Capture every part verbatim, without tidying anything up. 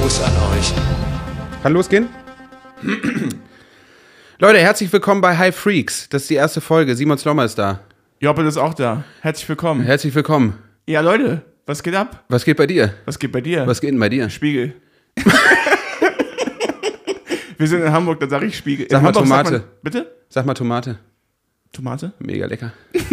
Gruß an euch. Kann losgehen? Leute, herzlich willkommen bei High Freaks. Das ist die erste Folge. Simon Slommer ist da. Joppel ist auch da. Herzlich willkommen. Herzlich willkommen. Ja, Leute, was geht ab? Was geht bei dir? Was geht bei dir? Was geht denn bei dir? Spiegel. Wir sind in Hamburg, da sage ich Spiegel. Sag in mal Hamburg Tomate. Sagt man, bitte? Sag mal Tomate. Tomate? Mega lecker.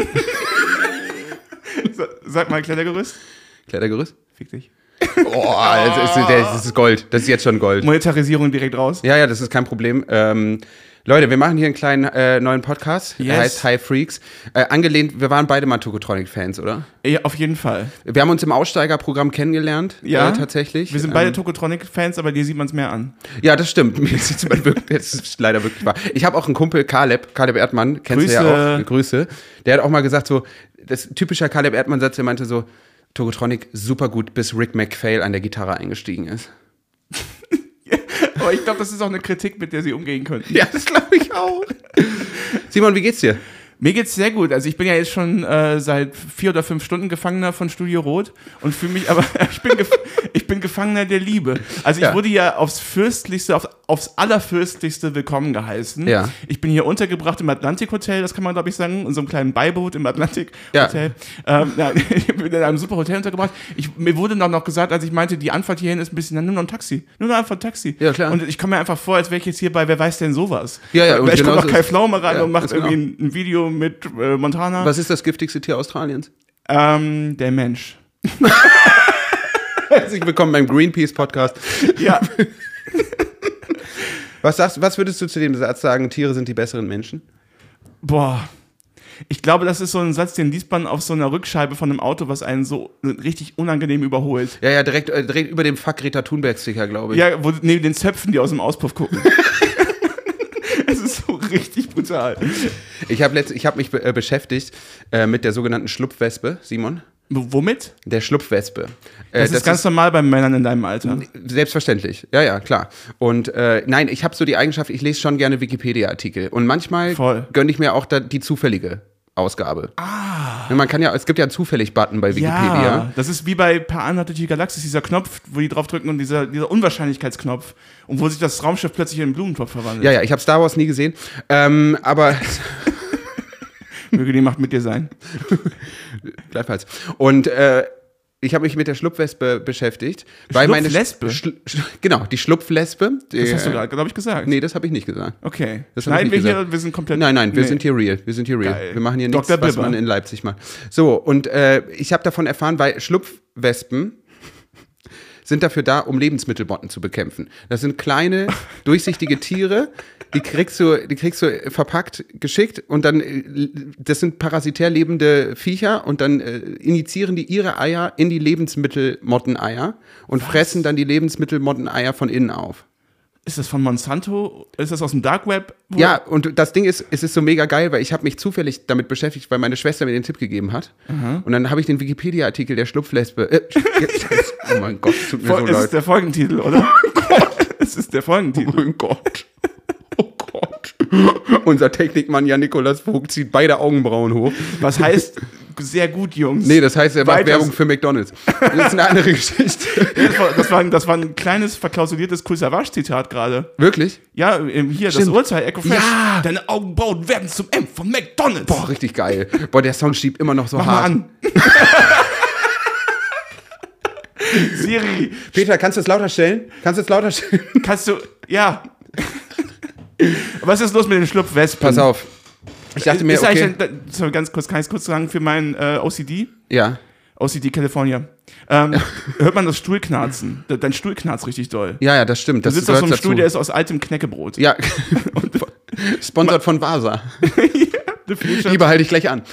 Sag mal Klettergerüst. Klettergerüst? Fick dich. Oh, das ist, das ist Gold. Das ist jetzt schon Gold. Monetarisierung direkt raus. Ja, ja, das ist kein Problem. Ähm, Leute, wir machen hier einen kleinen äh, neuen Podcast. Yes. Der heißt High Freaks. Äh, angelehnt, wir waren beide mal Tokotronic-Fans, oder? Ja, auf jeden Fall. Wir haben uns im Aussteigerprogramm kennengelernt. Ja, äh, tatsächlich. Wir sind beide ähm, Tokotronic-Fans, aber dir sieht man es mehr an. Ja, das stimmt. Mir ist jetzt wirklich, das ist leider wirklich wahr. Ich habe auch einen Kumpel, Caleb, Caleb Erdmann, kennst Grüße. du ja auch. Grüße. Der hat auch mal gesagt, so, das typischer Caleb Erdmann-Satz, der meinte so, Tokotronic super gut, bis Rick McPhail an der Gitarre eingestiegen ist. Aber ich glaube, das ist auch eine Kritik, mit der sie umgehen könnten. Ja, das glaube ich auch. Simon, wie geht's dir? Mir geht's sehr gut. Also ich bin ja jetzt schon äh, seit vier oder fünf Stunden Gefangener von Studio Rot und fühle mich aber, ich bin, gef- ich bin Gefangener der Liebe. Also ich Ja. wurde ja aufs Fürstlichste, aufs, aufs Allerfürstlichste willkommen geheißen. Ja. Ich bin hier untergebracht im Atlantik Hotel, das kann man glaube ich sagen, in so einem kleinen Beiboot im Atlantik Hotel. Ja. Ähm, ja, ich bin in einem super Hotel untergebracht. Ich, mir wurde noch, noch gesagt, als ich meinte, die Anfahrt hierhin ist ein bisschen, nur noch ein Taxi. Nur noch einfach ein Taxi. Ja, klar. Und ich komme mir einfach vor, als wäre ich jetzt hier bei, wer weiß denn sowas? Ja, ja, und Vielleicht kommt genauso noch Kai ist- Pflaume ran ja, und macht ganz genau. irgendwie ein, ein Video mit äh, Montana. Was ist das giftigste Tier Australiens? Ähm, der Mensch. Herzlich willkommen beim Greenpeace-Podcast. Ja. Was, sagst, was würdest du zu dem Satz sagen, Tiere sind die besseren Menschen? Boah. Ich glaube, das ist so ein Satz, den liest man auf so einer Rückscheibe von einem Auto, was einen so richtig unangenehm überholt. Ja, ja, direkt, äh, direkt über dem Fuck Greta Thunberg-Sticker, glaube ich. Ja, wo, neben den Zöpfen, die aus dem Auspuff gucken. Es ist so richtig brutal. Ich habe hab mich be äh, beschäftigt äh, mit der sogenannten Schlupfwespe, Simon. W- Womit? Der Schlupfwespe. Äh, Das, ist ganz normal bei Männern in deinem Alter. Selbstverständlich, ja, ja, klar. Und äh, nein, ich habe so die Eigenschaft, ich lese schon gerne Wikipedia-Artikel. Und manchmal Voll. gönne ich mir auch da die zufällige Ausgabe. Ah. Man kann ja, es gibt ja einen Zufällig-Button bei Wikipedia. Ja, das ist wie bei Per Anhalter durch die Galaxis, dieser Knopf, wo die draufdrücken und dieser, dieser Unwahrscheinlichkeitsknopf. Und wo sich das Raumschiff plötzlich in einen Blumentopf verwandelt. Ja, ja, ich habe Star Wars nie gesehen. Ähm, aber Möge die Macht mit dir sein. gleichfalls. Und äh, ich habe mich mit der Schlupfwespe beschäftigt. Weil meine Schlupfwespe? Schl Schl genau, die Schlupfwespe. Die, Das hast du gerade, glaube ich, gesagt. Nee, das habe ich nicht gesagt. Okay. Das hab Schneiden ich wir nicht hier, gesagt. wir sind komplett... Nein, nein, wir Nee. sind hier real. Wir sind hier real. Geil. Wir machen hier nichts, Doktor was Bibber. man in Leipzig macht. So, und äh, ich habe davon erfahren, weil Schlupfwespen sind dafür da, um Lebensmittelmotten zu bekämpfen. Das sind kleine, durchsichtige Tiere, die kriegst du, die kriegst du verpackt, geschickt und dann, äh, das sind parasitär lebende Viecher und dann äh, injizieren die ihre Eier in die Lebensmittelmotteneier und fressen dann die Lebensmittelmotteneier von innen auf. Ist das von Monsanto? Ist das aus dem Dark Web? Wo- Ja, und das Ding ist, es ist so mega geil, weil ich habe mich zufällig damit beschäftigt, weil meine Schwester mir den Tipp gegeben hat. Und dann habe ich den Wikipedia-Artikel der Schlupfwespe. Äh, oh mein Gott, tut mir Fol- so es leid. ist der Folgentitel, oder? Es ist der Oh Folgentitel. mein Gott. Oh Gott. Unser Technikmann Jan Nikolas Vogt zieht beide Augenbrauen hoch. Was heißt sehr gut, Jungs? Nee, das heißt, er macht Weiter- Werbung für McDonalds. Das ist eine andere Geschichte. Das war, das war, ein, das war ein kleines, verklausuliertes Cool-Savage-Zitat gerade. Wirklich? Ja, ähm, hier, Stimmt. das Urteil, Echo Fresh. Ja. Deine Augenbrauen werden zum M von McDonalds. Boah, richtig geil. Boah, der Song schiebt immer noch so Mach hart. mal an. Siri, Peter, kannst du es lauter stellen? Kannst du es lauter stellen? kannst du, ja. Was ist los mit den Schlupfwespen? Pass auf. Ich dachte mir, ist okay. eigentlich, ein- sorry, ganz kurz, kann ich es kurz sagen für meinen äh, O C D? Ja. O C D California. Ähm, hört man das Stuhlknarzen? De- Dein Stuhl knarzt richtig doll. Ja, ja, das stimmt. Du Das sitzt auf so gehört einem Stuhl, dazu. der ist aus altem Knäckebrot. Ja. Sponsert von Vasa. Definition. Die behalte ich gleich an.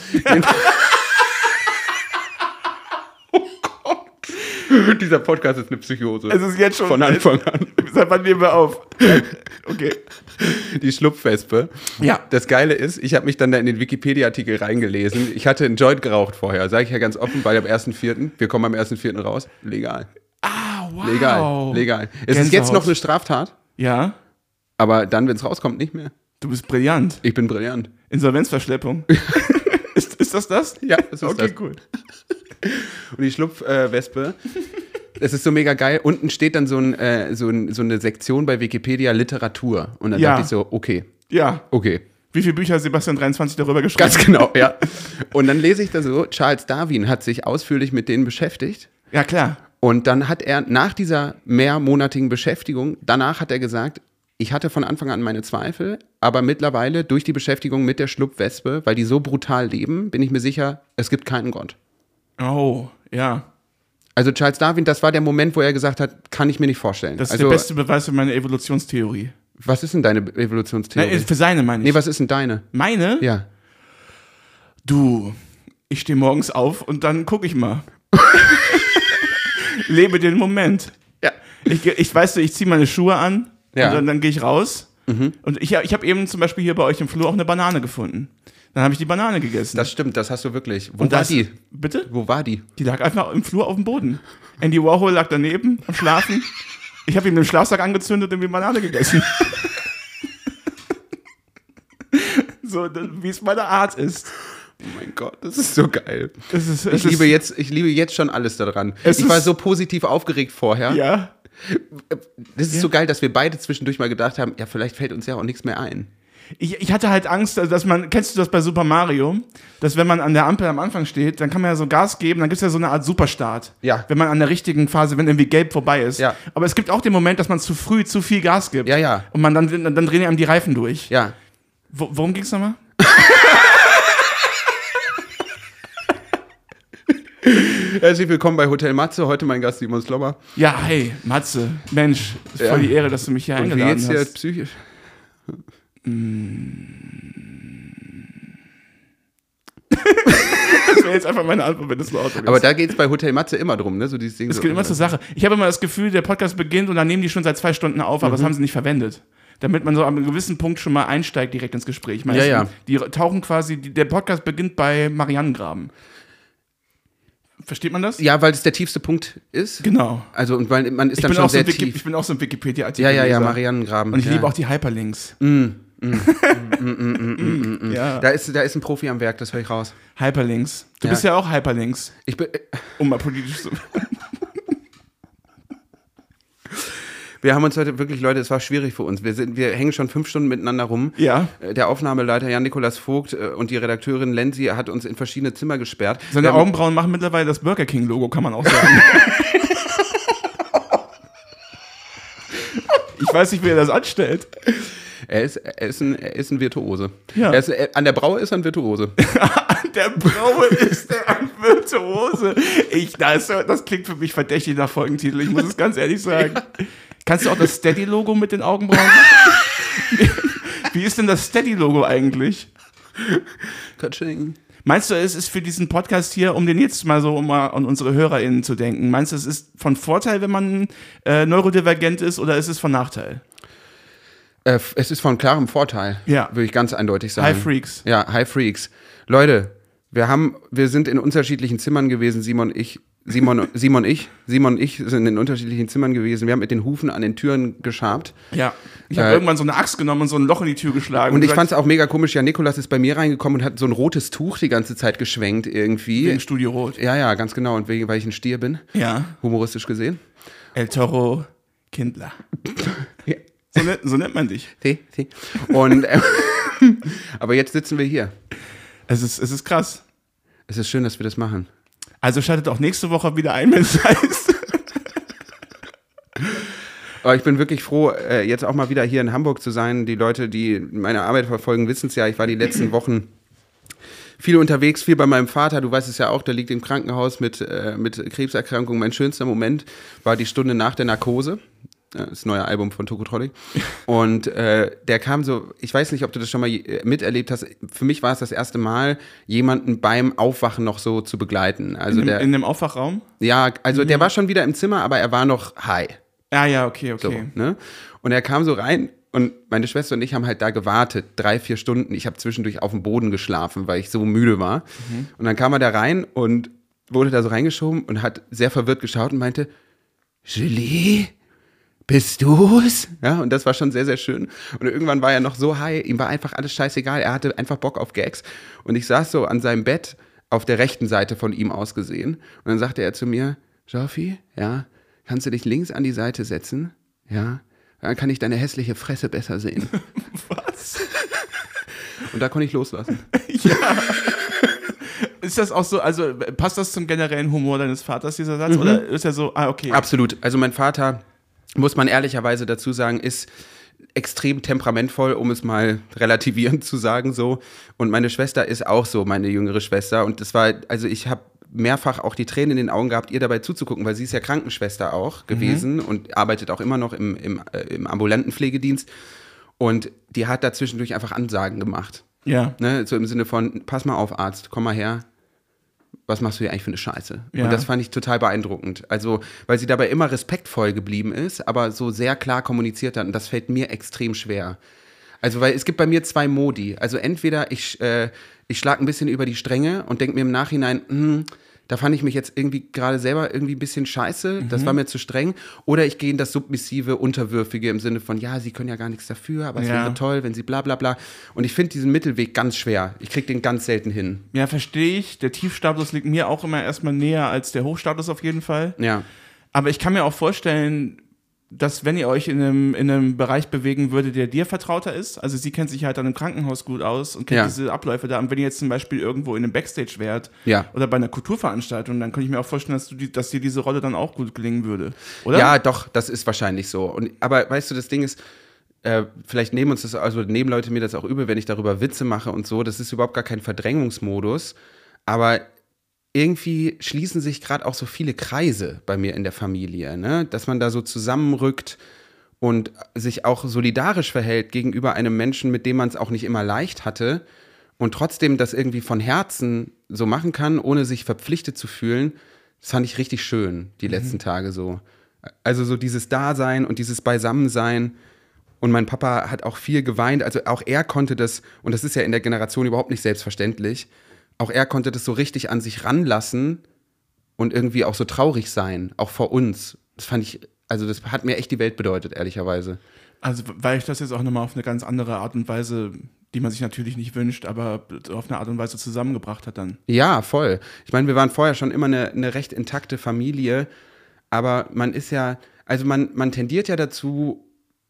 Oh Gott. Dieser Podcast ist eine Psychose. Es ist jetzt schon. Von Anfang an. Seit wann nehmen wir auf? Okay. Die Schlupfwespe. Ja. Das Geile ist, ich habe mich dann da in den Wikipedia-Artikel reingelesen. Ich hatte einen Joint geraucht vorher, sage ich ja ganz offen, weil am ersten vierten wir kommen am ersten vierten raus, legal. Ah, wow. Legal, legal. Es ist Gänsehaut. jetzt noch eine Straftat, Ja, aber dann, wenn es rauskommt, nicht mehr. du bist brillant. Ich bin brillant. Insolvenzverschleppung. ist, ist das das? Ja, das ist Okay, das. cool. Und die Schlupfwespe Das ist so mega geil. Unten steht dann so, ein, äh, so, ein, so eine Sektion bei Wikipedia Literatur. Und dann Ja. dachte ich so, okay. Ja. Okay. Wie viele Bücher hat Sebastian dreiundzwanzig darüber geschrieben? Ganz genau, ja. Und dann lese ich da so, Charles Darwin hat sich ausführlich mit denen beschäftigt. Ja, klar. Und dann hat er nach dieser mehrmonatigen Beschäftigung, danach hat er gesagt, ich hatte von Anfang an meine Zweifel, aber mittlerweile durch die Beschäftigung mit der Schlupfwespe, weil die so brutal leben, bin ich mir sicher, es gibt keinen Grund. Oh, ja. Also Charles Darwin, das war der Moment, wo er gesagt hat, kann ich mir nicht vorstellen. Das ist also, der beste Beweis für meine Evolutionstheorie. Was ist denn deine Evolutionstheorie? Na, für seine meine ich. Nee, was ist denn deine? Meine? Ja. Du, ich stehe morgens auf und dann gucke ich mal. Lebe den Moment. Ja. Ich, ich weißt du, ich ziehe meine Schuhe an Ja. und dann, dann gehe ich raus. Mhm. Und ich, ich habe eben zum Beispiel hier bei euch im Flur auch eine Banane gefunden. Dann habe ich die Banane gegessen. Das stimmt, das hast du wirklich. Wo und war das, die? Bitte? Wo war die? Die lag einfach im Flur auf dem Boden. Andy Warhol lag daneben am Schlafen. Ich habe ihm den Schlafsack angezündet und die Banane gegessen. So, wie es meine Art ist. Oh mein Gott, das ist so geil. Es ist, es Ich liebe, ist, jetzt, ich liebe jetzt schon alles daran. Es Ich war ist- so positiv aufgeregt vorher. Ja. Das ist Ja. so geil, dass wir beide zwischendurch mal gedacht haben, ja, vielleicht fällt uns ja auch nichts mehr ein. Ich, ich hatte halt Angst, dass man, kennst du das bei Super Mario? Dass wenn man an der Ampel am Anfang steht, dann kann man ja so Gas geben, dann gibt es ja so eine Art Superstart. Ja. Wenn man an der richtigen Phase, wenn irgendwie gelb vorbei ist. Ja. Aber es gibt auch den Moment, dass man zu früh zu viel Gas gibt. Ja, ja. Und man dann, dann, dann drehen einem die Reifen durch. Ja. Wo, worum ging's nochmal? Herzlich willkommen bei Hotel Matze. Heute mein Gast Simon Slommer. Ja, hey, Matze, Mensch, ist Ja. voll die Ehre, dass du mich hier Und wie eingeladen geht's dir hast. psychisch? Das wäre jetzt einfach meine Antwort, wenn das in Ordnung ist. Aber da geht's bei Hotel Matze immer drum, ne? So dieses Ding. Es so, geht immer zur Sache. Ich habe immer das Gefühl, der Podcast beginnt und dann nehmen die schon seit zwei Stunden auf, aber Mhm. das haben sie nicht verwendet. Damit man so an einem gewissen Punkt schon mal einsteigt direkt ins Gespräch. Man Ja, ist- ja. Die tauchen quasi, die, der Podcast beginnt bei Marianengraben. Versteht man das? Ja, weil es der tiefste Punkt ist. Genau. Also, und weil man ist Ich dann bin, schon auch so sehr ein Wiki, tief. ich bin auch so ein Wikipedia-Artikel. Ja, ja, ja, Marianengraben. Und ich ja. liebe auch die Hyperlinks. Ja. Da ist, da ist ein Profi am Werk, das höre ich raus. Hyperlinks. Du Ja. bist ja auch Hyperlinks, Ich bin, um mal politisch zu. wir haben uns heute wirklich, Leute, es war schwierig für uns. Wir, sind, wir hängen schon fünf Stunden miteinander rum. Ja. Äh, Der Aufnahmeleiter Jan-Nikolaus Vogt äh, und die Redakteurin Lenzi hat uns in verschiedene Zimmer gesperrt. Seine Wir haben- Augenbrauen machen mittlerweile das Burger King-Logo, kann man auch sagen. Ich weiß nicht, wie er das anstellt. Er ist, er ist, ein, er ist ein Virtuose. Ja. Er ist, er, an der Braue ist er ein Virtuose. Der Braue ist der ein Virtuose. Ich, das, das klingt für mich verdächtig nach Folgentitel, ich muss es ganz ehrlich sagen. Kannst du auch das Steady-Logo mit den Augenbrauen machen? Wie ist denn das Steady-Logo eigentlich? Katsching. Meinst du, es ist für diesen Podcast hier, um den jetzt mal so um mal an unsere HörerInnen zu denken, meinst du, es ist von Vorteil, wenn man äh, neurodivergent ist, oder ist es von Nachteil? Äh, es ist von klarem Vorteil, Ja. würde ich ganz eindeutig sagen. Hi Freaks. Ja, Hi Freaks. Leute, wir haben, wir sind in unterschiedlichen Zimmern gewesen, Simon und ich. Simon, Simon, ich, Simon und ich sind in unterschiedlichen Zimmern gewesen. Wir haben mit den Hufen an den Türen geschabt. Ja. Ich habe Äh, irgendwann so eine Axt genommen und so ein Loch in die Tür geschlagen. Und ich gesagt, fand es auch mega komisch. Ja, Nikolas ist bei mir reingekommen und hat so ein rotes Tuch die ganze Zeit geschwenkt irgendwie. wegen Studio Rot. Ja, ja, ganz genau. Und wegen, weil ich ein Stier bin, Ja. humoristisch gesehen. El Toro Kindler. Ja. So, nennt- so nennt man dich. See, see. Und, äh, aber jetzt sitzen wir hier. Es ist, es ist krass. Es ist schön, dass wir das machen. Also schaltet auch nächste Woche wieder ein, wenn es heißt. Aber ich bin wirklich froh, äh, jetzt auch mal wieder hier in Hamburg zu sein. Die Leute, die meine Arbeit verfolgen, wissen es ja. Ich war die letzten Wochen viel unterwegs, viel bei meinem Vater. Du weißt es ja auch, der liegt im Krankenhaus mit, äh, mit Krebserkrankung. Mein schönster Moment war die Stunde nach der Narkose. Das neue Album von Tokotronic. Und äh, der kam so, ich weiß nicht, ob du das schon mal je- miterlebt hast. Für mich war es das erste Mal, jemanden beim Aufwachen noch so zu begleiten. Also In, der, in dem Aufwachraum? ja, also der war schon wieder im Zimmer, aber er war noch high. Ja, ja, okay, So, okay. ne? Und er kam so rein und meine Schwester und ich haben halt da gewartet, drei, vier Stunden. Ich habe zwischendurch auf dem Boden geschlafen, weil ich so müde war. Mhm. Und dann kam er da rein und wurde da so reingeschoben und hat sehr verwirrt geschaut und meinte, Julie, bist du's? Ja, und das war schon sehr, sehr schön. Und irgendwann war er noch so high, ihm war einfach alles scheißegal. Er hatte einfach Bock auf Gags. Und ich saß so an seinem Bett auf der rechten Seite von ihm aus gesehen. Und dann sagte er zu mir, Joffi, ja, kannst du dich links an die Seite setzen? Ja, dann kann ich deine hässliche Fresse besser sehen. Was? Und da konnte ich loslassen. Ja. Ist das auch so, also passt das zum generellen Humor deines Vaters, dieser Satz? Mhm. Oder ist er so, ah, okay. Absolut. Also mein Vater, muss man ehrlicherweise dazu sagen, ist extrem temperamentvoll, um es mal relativierend zu sagen so. Und meine Schwester ist auch so, meine jüngere Schwester. Und das war, also ich habe mehrfach auch die Tränen in den Augen gehabt, ihr dabei zuzugucken, weil sie ist ja Krankenschwester auch gewesen mhm. und arbeitet auch immer noch im, im, äh, im ambulanten Pflegedienst. Und die hat da zwischendurch einfach Ansagen gemacht. Ja. Ne? So im Sinne von, pass mal auf, Arzt, komm mal her. Was machst du hier eigentlich für eine Scheiße? Ja. Und das fand ich total beeindruckend. Also, weil sie dabei immer respektvoll geblieben ist, aber so sehr klar kommuniziert hat. Und das fällt mir extrem schwer. Also, weil es gibt bei mir zwei Modi. Also, entweder ich, äh, ich schlage ein bisschen über die Stränge und denke mir im Nachhinein, mh, da fand ich mich jetzt irgendwie gerade selber irgendwie ein bisschen scheiße, mhm. das war mir zu streng. Oder ich gehe in das submissive, unterwürfige im Sinne von, ja, sie können ja gar nichts dafür, aber es ja. wäre toll, wenn sie bla bla bla. Und ich finde diesen Mittelweg ganz schwer. Ich kriege den ganz selten hin. Ja, verstehe ich. Der Tiefstatus liegt mir auch immer erstmal näher als der Hochstatus auf jeden Fall. Ja. Aber ich kann mir auch vorstellen, dass wenn ihr euch in einem, in einem Bereich bewegen würdet, der dir vertrauter ist, also sie kennt sich halt an einem Krankenhaus gut aus und kennt ja. diese Abläufe da, und wenn ihr jetzt zum Beispiel irgendwo in einem Backstage wärt ja. oder bei einer Kulturveranstaltung, dann könnte ich mir auch vorstellen, dass, du die, dass dir diese Rolle dann auch gut gelingen würde, oder? Ja, doch, das ist wahrscheinlich so. Und, aber weißt du, das Ding ist, äh, vielleicht nehmen uns das, also nehmen Leute mir das auch übel, wenn ich darüber Witze mache und so, das ist überhaupt gar kein Verdrängungsmodus, aber irgendwie schließen sich gerade auch so viele Kreise bei mir in der Familie, ne? Dass man da so zusammenrückt und sich auch solidarisch verhält gegenüber einem Menschen, mit dem man es auch nicht immer leicht hatte und trotzdem das irgendwie von Herzen so machen kann, ohne sich verpflichtet zu fühlen. Das fand ich richtig schön, die mhm. letzten Tage so. Also so dieses Dasein und dieses Beisammensein. Und mein Papa hat auch viel geweint, also auch er konnte das, und das ist ja in der Generation überhaupt nicht selbstverständlich, auch er konnte das so richtig an sich ranlassen und irgendwie auch so traurig sein, auch vor uns. Das fand ich, also das hat mir echt die Welt bedeutet, ehrlicherweise. Also weil ich das jetzt auch nochmal auf eine ganz andere Art und Weise, die man sich natürlich nicht wünscht, aber auf eine Art und Weise zusammengebracht hat dann. Ja, voll. Ich meine, wir waren vorher schon immer eine, eine recht intakte Familie, aber man ist ja, also man, man tendiert ja dazu,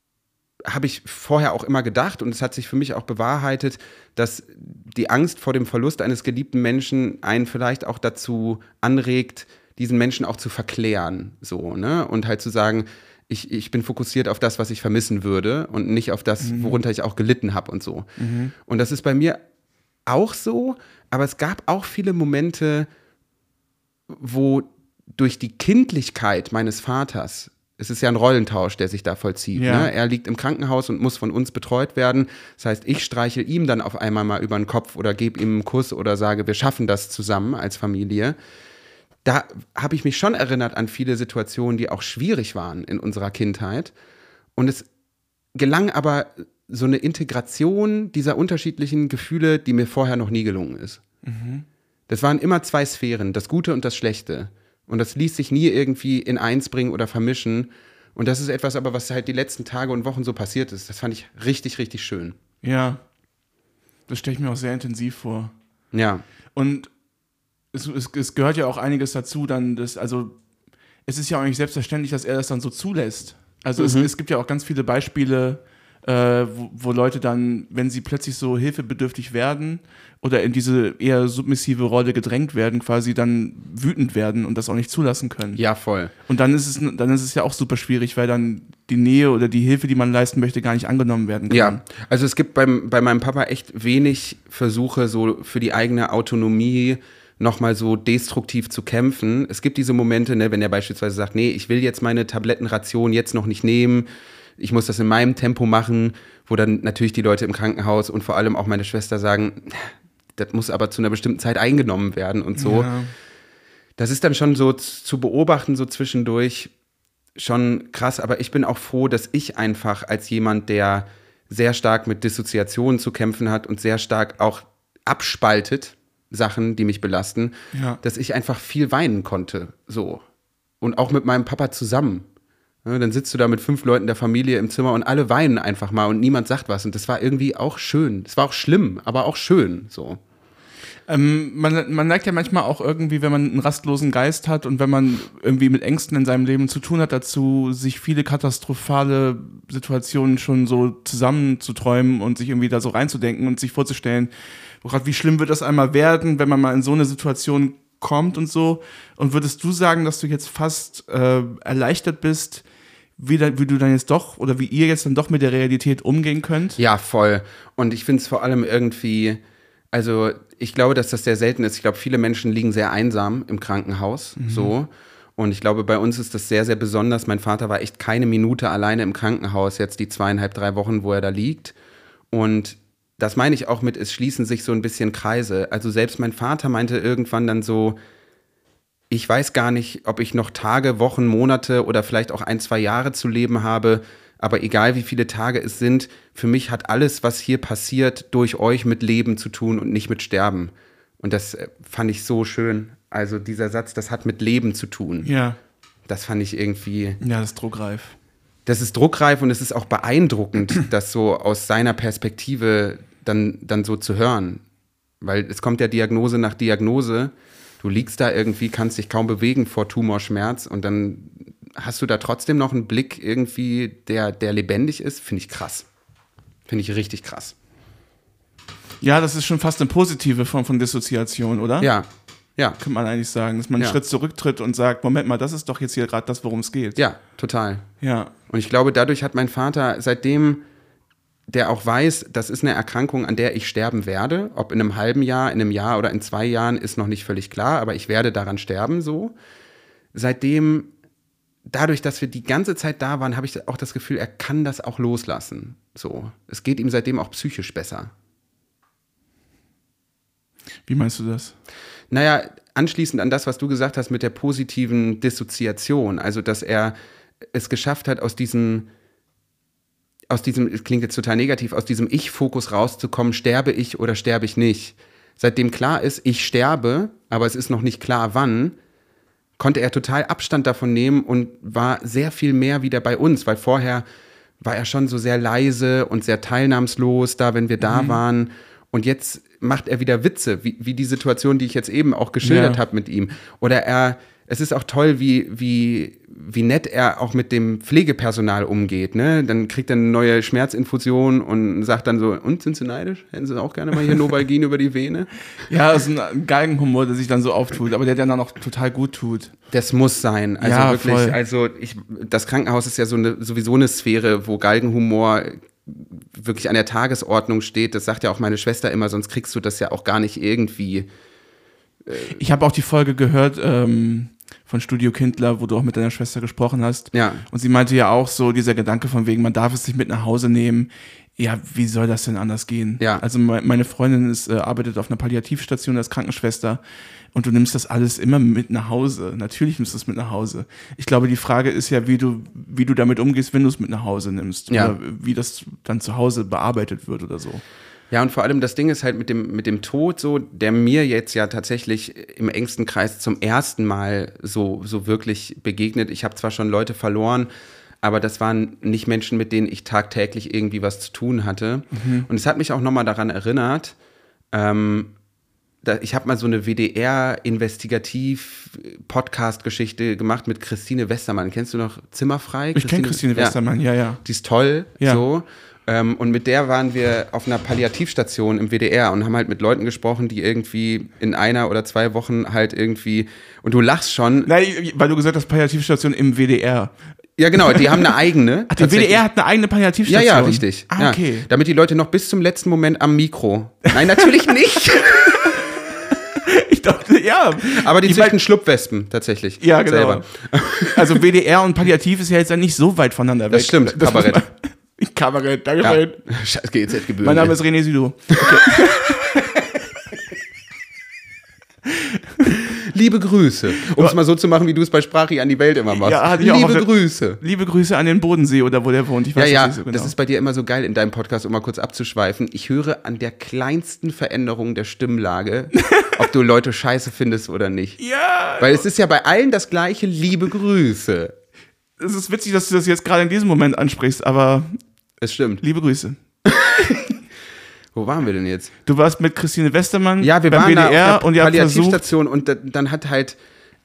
habe ich vorher auch immer gedacht, und es hat sich für mich auch bewahrheitet, dass die Angst vor dem Verlust eines geliebten Menschen einen vielleicht auch dazu anregt, diesen Menschen auch zu verklären, so, ne? Und halt zu sagen, ich, ich bin fokussiert auf das, was ich vermissen würde und nicht auf das, mhm. worunter ich auch gelitten habe und so. Mhm. Und das ist bei mir auch so, aber es gab auch viele Momente, wo durch die Kindlichkeit meines Vaters, es ist ja ein Rollentausch, der sich da vollzieht. Ja. Ne? Er liegt im Krankenhaus und muss von uns betreut werden. Das heißt, ich streichel ihm dann auf einmal mal über den Kopf oder gebe ihm einen Kuss oder sage, wir schaffen das zusammen als Familie. Da habe ich mich schon erinnert an viele Situationen, die auch schwierig waren in unserer Kindheit. Und es gelang aber so eine Integration dieser unterschiedlichen Gefühle, die mir vorher noch nie gelungen ist. Mhm. Das waren immer zwei Sphären, das Gute und das Schlechte. Und das ließ sich nie irgendwie in eins bringen oder vermischen. Und das ist etwas aber, was halt die letzten Tage und Wochen so passiert ist. Das fand ich richtig, richtig schön. Ja, das stelle ich mir auch sehr intensiv vor. Ja. Und es, es, es gehört ja auch einiges dazu, dann das, also es ist ja auch nicht selbstverständlich, dass er das dann so zulässt. Also mhm. es, es gibt ja auch ganz viele Beispiele, äh, wo, wo Leute dann, wenn sie plötzlich so hilfebedürftig werden oder in diese eher submissive Rolle gedrängt werden, quasi dann wütend werden und das auch nicht zulassen können. Ja, voll. Und dann ist es, dann ist es ja auch super schwierig, weil dann die Nähe oder die Hilfe, die man leisten möchte, gar nicht angenommen werden kann. Ja, also es gibt beim, bei meinem Papa echt wenig Versuche, so für die eigene Autonomie nochmal so destruktiv zu kämpfen. Es gibt diese Momente, ne, wenn er beispielsweise sagt, nee, ich will jetzt meine Tablettenration jetzt noch nicht nehmen, ich muss das in meinem Tempo machen, wo dann natürlich die Leute im Krankenhaus und vor allem auch meine Schwester sagen, das muss aber zu einer bestimmten Zeit eingenommen werden und so. Ja. Das ist dann schon so zu beobachten, so zwischendurch, schon krass. Aber ich bin auch froh, dass ich einfach als jemand, der sehr stark mit Dissoziationen zu kämpfen hat und sehr stark auch abspaltet, Sachen, die mich belasten, ja. dass ich einfach viel weinen konnte, so. Und auch mit meinem Papa zusammen. Ja, dann sitzt du da mit fünf Leuten der Familie im Zimmer und alle weinen einfach mal und niemand sagt was. Und das war irgendwie auch schön. Das war auch schlimm, aber auch schön, so. Ähm, man, man neigt ja manchmal auch irgendwie, wenn man einen rastlosen Geist hat und wenn man irgendwie mit Ängsten in seinem Leben zu tun hat, dazu, sich viele katastrophale Situationen schon so zusammenzuträumen und sich irgendwie da so reinzudenken und sich vorzustellen, oh Gott, wie schlimm wird das einmal werden, wenn man mal in so eine Situation kommt und so. Und würdest du sagen, dass du jetzt fast äh, erleichtert bist, wie, da, wie du dann jetzt doch oder wie ihr jetzt dann doch mit der Realität umgehen könnt? Ja, voll. Und ich finde es vor allem irgendwie, also ich glaube, dass das sehr selten ist. Ich glaube, viele Menschen liegen sehr einsam im Krankenhaus, mhm. so. Und ich glaube, bei uns ist das sehr, sehr besonders. Mein Vater war echt keine Minute alleine im Krankenhaus, jetzt die zweieinhalb, drei Wochen, wo er da liegt. Und das meine ich auch mit, es schließen sich so ein bisschen Kreise. Also selbst mein Vater meinte irgendwann dann so, ich weiß gar nicht, ob ich noch Tage, Wochen, Monate oder vielleicht auch ein, zwei Jahre zu leben habe, aber egal wie viele Tage es sind, für mich hat alles, was hier passiert, durch euch mit Leben zu tun und nicht mit Sterben. Und das fand ich so schön. Also dieser Satz, das hat mit Leben zu tun. Ja. Das fand ich irgendwie... Ja, das ist druckreif. Das ist druckreif und es ist auch beeindruckend, das so aus seiner Perspektive dann, dann so zu hören. Weil es kommt ja Diagnose nach Diagnose. Du liegst da irgendwie, kannst dich kaum bewegen vor Tumorschmerz und dann hast du da trotzdem noch einen Blick irgendwie, der, der lebendig ist. Finde ich krass. Finde ich richtig krass. Ja, das ist schon fast eine positive Form von Dissoziation, oder? Ja, ja. Kann man eigentlich sagen, dass man einen ja. Schritt zurücktritt und sagt, Moment mal, das ist doch jetzt hier gerade das, worum es geht. Ja, total. Ja. Und ich glaube, dadurch hat mein Vater, seitdem der auch weiß, das ist eine Erkrankung, an der ich sterben werde, ob in einem halben Jahr, in einem Jahr oder in zwei Jahren, ist noch nicht völlig klar, aber ich werde daran sterben, so. Seitdem, dadurch, dass wir die ganze Zeit da waren, habe ich auch das Gefühl, er kann das auch loslassen, so. Es geht ihm seitdem auch psychisch besser. Wie meinst du das? Naja, anschließend an das, was du gesagt hast mit der positiven Dissoziation, also dass er es geschafft hat, aus diesem, aus diesem, es klingt jetzt total negativ, aus diesem Ich-Fokus rauszukommen, sterbe ich oder sterbe ich nicht. Seitdem klar ist, ich sterbe, aber es ist noch nicht klar, wann, konnte er total Abstand davon nehmen und war sehr viel mehr wieder bei uns, weil vorher war er schon so sehr leise und sehr teilnahmslos da, wenn wir da mhm. waren. Und jetzt macht er wieder Witze, wie, wie die Situation, die ich jetzt eben auch geschildert ja. habe mit ihm. Oder er, es ist auch toll, wie, wie, wie nett er auch mit dem Pflegepersonal umgeht. Ne? Dann kriegt er eine neue Schmerzinfusion und sagt dann so, und sind Sie neidisch? Hätten Sie auch gerne mal hier Novalgin über die Vene? Ja, das ist ein Galgenhumor, der sich dann so auftut, aber der dann auch total gut tut. Das muss sein. Also ja, wirklich, voll. also ich, das Krankenhaus ist ja so eine, sowieso eine Sphäre, wo Galgenhumor wirklich an der Tagesordnung steht. Das sagt ja auch meine Schwester immer, sonst kriegst du das ja auch gar nicht irgendwie. Äh ich habe auch die Folge gehört ähm, von Studio Kindler, wo du auch mit deiner Schwester gesprochen hast. Ja. Und sie meinte ja auch so, dieser Gedanke von wegen, man darf es nicht mit nach Hause nehmen. Ja, wie soll das denn anders gehen? Ja. Also meine Freundin ist, äh, arbeitet auf einer Palliativstation als Krankenschwester und du nimmst das alles immer mit nach Hause. Natürlich nimmst du es mit nach Hause. Ich glaube, die Frage ist ja, wie du, wie du damit umgehst, wenn du es mit nach Hause nimmst. Ja. Oder wie das dann zu Hause bearbeitet wird oder so. Ja, und vor allem das Ding ist halt mit dem, mit dem Tod so, der mir jetzt ja tatsächlich im engsten Kreis zum ersten Mal so, so wirklich begegnet. Ich habe zwar schon Leute verloren, aber das waren nicht Menschen, mit denen ich tagtäglich irgendwie was zu tun hatte. Mhm. Und es hat mich auch nochmal daran erinnert, ähm, da, ich habe mal so eine W D R-Investigativ-Podcast-Geschichte gemacht mit Christine Westermann. Kennst du noch Zimmerfrei? Ich kenne Christine Westermann, ja, ja. Die ist toll, ja. so. Ähm, und mit der waren wir auf einer Palliativstation im W D R und haben halt mit Leuten gesprochen, die irgendwie in einer oder zwei Wochen halt irgendwie, und du lachst schon. Nein, weil du gesagt hast, Palliativstation im W D R. Ja, genau, die haben eine eigene. Ach, der W D R hat eine eigene Palliativstation? Ja, ja, richtig. Ah, okay. Ja, damit die Leute noch bis zum letzten Moment am Mikro. Nein, natürlich nicht. Ich dachte, ja. Aber die züchten Schlupfwespen, tatsächlich. Ja, genau. Selber. Also W D R und Palliativ ist ja jetzt nicht so weit voneinander weg. Das stimmt, das Kabarett. Man, Kabarett, danke ja. schön. Scheiß G Z-Gebühren. Mein Name ist René Südow. Okay. Liebe Grüße. Um es mal so zu machen, wie du es bei Sprachi an die Welt immer machst. Ja, liebe auch Grüße. Liebe Grüße an den Bodensee oder wo der wohnt. Ich weiß ja, ja, nicht so genau. Das ist bei dir immer so geil in deinem Podcast, um mal kurz abzuschweifen. Ich höre an der kleinsten Veränderung der Stimmlage, ob du Leute scheiße findest oder nicht. Ja. Weil es ist ja bei allen das gleiche, liebe Grüße. Es ist witzig, dass du das jetzt gerade in diesem Moment ansprichst, aber es stimmt. Liebe Grüße. Wo waren wir denn jetzt? Du warst mit Christine Westermann ja, wir beim waren B D R da auf der und ihr habt versucht... Palliativstation und da, dann hat halt...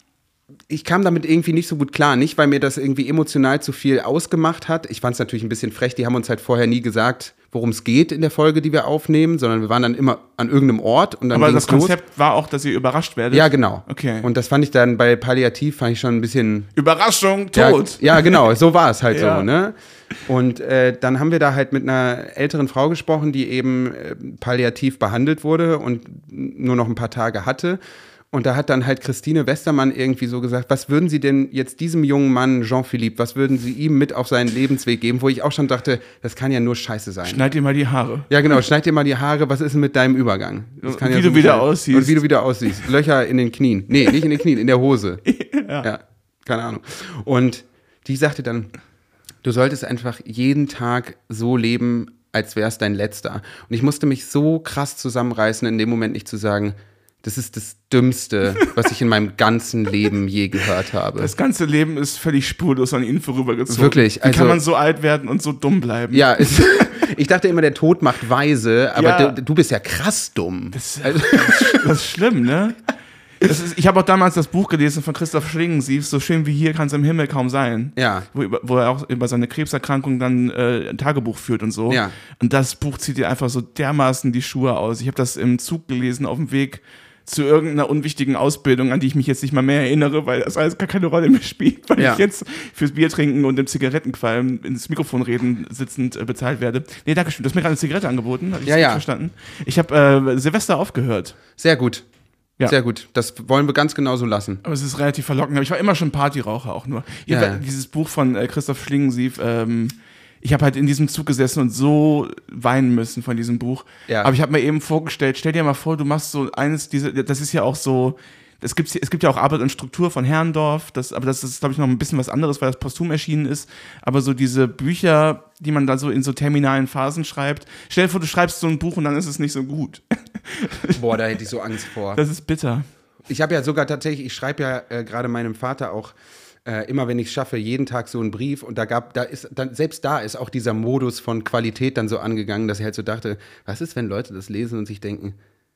Ich kam damit irgendwie nicht so gut klar. Nicht, weil mir das irgendwie emotional zu viel ausgemacht hat. Ich fand es natürlich ein bisschen frech. Die haben uns halt vorher nie gesagt, worum es geht in der Folge, die wir aufnehmen, sondern wir waren dann immer an irgendeinem Ort und dann Aber das los. Konzept war auch, dass ihr überrascht werdet? Ja, genau. Okay. Und das fand ich dann bei Palliativ fand ich schon ein bisschen... Überraschung, Ja, tot! ja, genau, so war es halt Ja. so, ne? Und äh, dann haben wir da halt mit einer älteren Frau gesprochen, die eben äh, palliativ behandelt wurde und nur noch ein paar Tage hatte. Und da hat dann halt Christine Westermann irgendwie so gesagt, was würden Sie denn jetzt diesem jungen Mann, Jean-Philippe, was würden Sie ihm mit auf seinen Lebensweg geben? Wo ich auch schon dachte, das kann ja nur Scheiße sein. Schneid dir mal die Haare. Ja, genau, schneid dir mal die Haare, was ist denn mit deinem Übergang? Das kann Wie ja du so wieder nicht sein. aussiehst. Und wie du wieder aussiehst. Löcher in den Knien. Nee, nicht in den Knien, in der Hose. Ja. Ja, keine Ahnung. Und die sagte dann, du solltest einfach jeden Tag so leben, als wäre es dein letzter. Und ich musste mich so krass zusammenreißen, in dem Moment nicht zu sagen, das ist das Dümmste, was ich in meinem ganzen Leben je gehört habe. Das ganze Leben ist völlig spurlos an ihnen vorübergezogen. Wirklich, Wie also- kann man so alt werden und so dumm bleiben? Ja, es, ich dachte immer, der Tod macht weise, aber Ja. du, du bist ja krass dumm. Das, das, ist, das ist schlimm, ne? Das ist, ich habe auch damals das Buch gelesen von Christoph Schlingensief, So schön wie hier kann es im Himmel kaum sein. Ja. Wo, wo er auch über seine Krebserkrankung dann äh, ein Tagebuch führt und so. Ja. Und das Buch zieht dir einfach so dermaßen die Schuhe aus. Ich habe das im Zug gelesen auf dem Weg zu irgendeiner unwichtigen Ausbildung, an die ich mich jetzt nicht mal mehr erinnere, weil das alles gar keine Rolle mehr spielt, weil Ja. ich jetzt fürs Bier trinken und im Zigarettenqualm ins Mikrofon reden sitzend äh, bezahlt werde. Nee, danke schön. Du hast mir gerade eine Zigarette angeboten. Habe ich Ja, das ja. richtig verstanden? Ich habe äh, Silvester aufgehört. Sehr gut. Ja. Sehr gut. Das wollen wir ganz genauso lassen. Aber es ist relativ verlockend. Aber ich war immer schon Partyraucher auch nur. Ich Ja, hab ja. Dieses Buch von äh, Christoph Schlingensief, ähm, ich habe halt in diesem Zug gesessen und so weinen müssen von diesem Buch. Ja. Aber ich habe mir eben vorgestellt, stell dir mal vor, du machst so eines dieser, das ist ja auch so, es gibt, es gibt ja auch Arbeit und Struktur von Herrndorf, das, aber das ist, glaube ich, noch ein bisschen was anderes, weil das posthum erschienen ist. Aber so diese Bücher, die man da so in so terminalen Phasen schreibt, stell dir vor, du schreibst so ein Buch und dann ist es nicht so gut. Boah, da hätte ich so Angst vor. Das ist bitter. Ich habe ja sogar tatsächlich, ich schreibe ja äh, gerade meinem Vater auch äh, immer, wenn ich es schaffe, jeden Tag so einen Brief. Und da gab, da ist dann, selbst da ist auch dieser Modus von Qualität dann so angegangen, dass ich halt so dachte, was ist, wenn Leute das lesen und sich denken,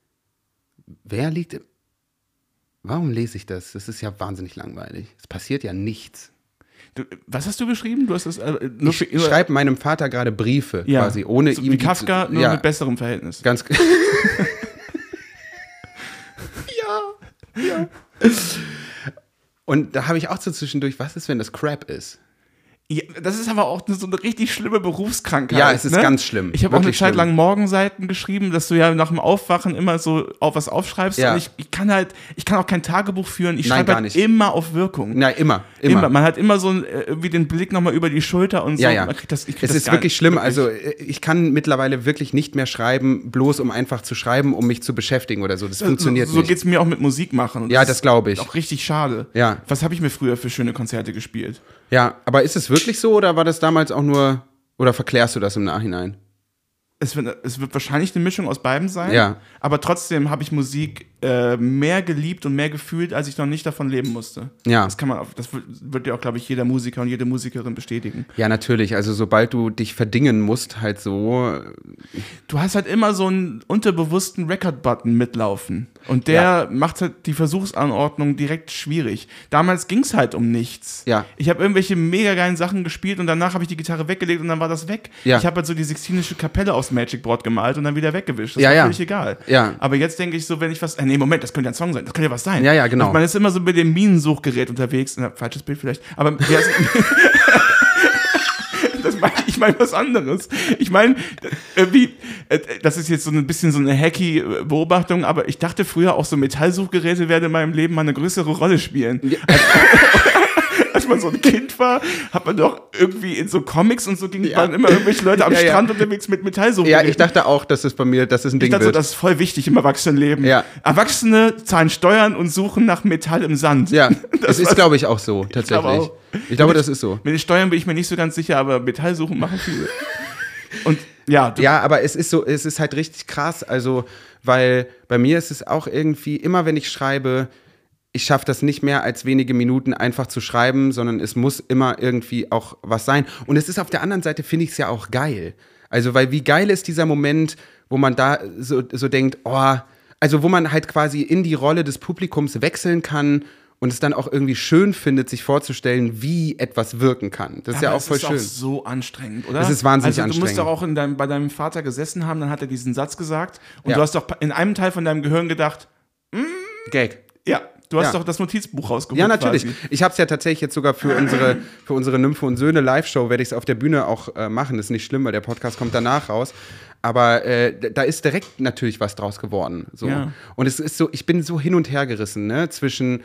wer liegt im, warum lese ich das? Das ist ja wahnsinnig langweilig. Es passiert ja nichts. Du, was hast du beschrieben? Du hast das äh, nur Ich für- schreibe meinem Vater gerade Briefe, ja. quasi, ohne so ihm wie die Kafka, zu- nur ja, mit besserem Verhältnis. ganz Ja. Und da habe ich auch so zwischendurch, was ist, wenn das Crap ist? Ja, das ist aber auch so eine richtig schlimme Berufskrankheit. Ja, es ist ne? ganz schlimm. Ich habe auch eine Wirklich Zeit schlimm. lang Morgenseiten geschrieben, dass du ja nach dem Aufwachen immer so auf was aufschreibst. Ja. Und ich, ich kann halt, ich kann auch kein Tagebuch führen. Ich Nein, schreibe gar halt nicht. immer auf Wirkung. Na, immer, immer. Immer. Man hat immer so ein, äh, irgendwie den Blick nochmal über die Schulter und so. Ja, ja. Man kriegt das, ich krieg Es das ist gar wirklich nicht, schlimm. wirklich. Also äh, ich kann mittlerweile wirklich nicht mehr schreiben, bloß um einfach zu schreiben, um mich zu beschäftigen oder so. Das funktioniert so, so nicht. geht's mir auch mit Musik machen. Und Ja, ist das glaube ich. Auch richtig schade. Ja. Was habe ich mir früher für schöne Konzerte gespielt? Ja, aber ist es wirklich so oder war das damals auch nur, oder verklärst du das im Nachhinein? Es wird, es wird wahrscheinlich eine Mischung aus beiden sein. Ja. Aber trotzdem habe ich Musik äh, mehr geliebt und mehr gefühlt, als ich noch nicht davon leben musste. Ja. Das kann man, auf- das wird, wird ja auch, glaube ich, jeder Musiker und jede Musikerin bestätigen. Ja, natürlich. Also sobald du dich verdingen musst, halt so. Du hast halt immer so einen unterbewussten Record-Button mitlaufen. Und der Ja. macht halt die Versuchsanordnung direkt schwierig. Damals ging es halt um nichts. Ja. Ich habe irgendwelche mega geilen Sachen gespielt und danach habe ich die Gitarre weggelegt und dann war das weg. Ja. Ich habe halt so die Sixtinische Kapelle aufs Magic Board gemalt und dann wieder weggewischt. Das Ja, war ja. völlig egal. Ja. Aber jetzt denke ich so, wenn ich was. Äh, nee, Moment, das könnte ja ein Song sein. Das könnte ja was sein. Ja, ja, genau. Und man ist immer so mit dem Minensuchgerät unterwegs. Na, falsches Bild vielleicht. Aber wie heißt- das meine ich, ich meine was anderes. Ich meine, irgendwie, äh, das ist jetzt so ein bisschen so eine hacky äh, Beobachtung, aber ich dachte früher auch so Metallsuchgeräte werden in meinem Leben mal eine größere Rolle spielen. Als, als man so ein Kind war, hat man doch irgendwie in so Comics und so ging, Ja. waren immer irgendwelche Leute am Ja, ja. Strand unterwegs mit Ja, Metallsuchgeräten. ich dachte auch, dass es bei mir, dass es ein Ich Ding dachte so, wird. das ist voll wichtig im Erwachsenenleben. Ja. Erwachsene zahlen Steuern und suchen nach Metall im Sand. Ja, Das das ist, war- glaube ich, auch so, tatsächlich. glaube auch. Ich glaube, das ist so. Mit den Steuern bin ich mir nicht so ganz sicher, aber Metallsuchen machen viele. Und ja, du, Ja, aber es ist so, es ist halt richtig krass, also, weil bei mir ist es auch irgendwie, immer wenn ich schreibe, ich schaffe das nicht mehr als wenige Minuten einfach zu schreiben, sondern es muss immer irgendwie auch was sein. Und es ist auf der anderen Seite, finde ich es ja auch geil. Also, weil wie geil ist dieser Moment, wo man da so, so denkt, oh, also wo man halt quasi in die Rolle des Publikums wechseln kann und es dann auch irgendwie schön findet, sich vorzustellen, wie etwas wirken kann. Das ist ja, ja auch voll schön. Das ist auch so anstrengend, oder? Das ist wahnsinnig also, anstrengend. Du musst doch auch in deinem, bei deinem Vater gesessen haben, dann hat er diesen Satz gesagt und ja. du hast doch in einem Teil von deinem Gehirn gedacht, mm, Gag. Ja, du hast ja. doch das Notizbuch rausgeholt. Ja, natürlich. Quasi. Ich habe es ja tatsächlich jetzt sogar für unsere, für unsere Nymphe und Söhne Live-Show, werde ich es auf der Bühne auch äh, machen. Das ist nicht schlimm, weil der Podcast kommt danach raus. Aber äh, da ist direkt natürlich was draus geworden. So. Ja. Und es ist so, ich bin so hin und her gerissen, ne, zwischen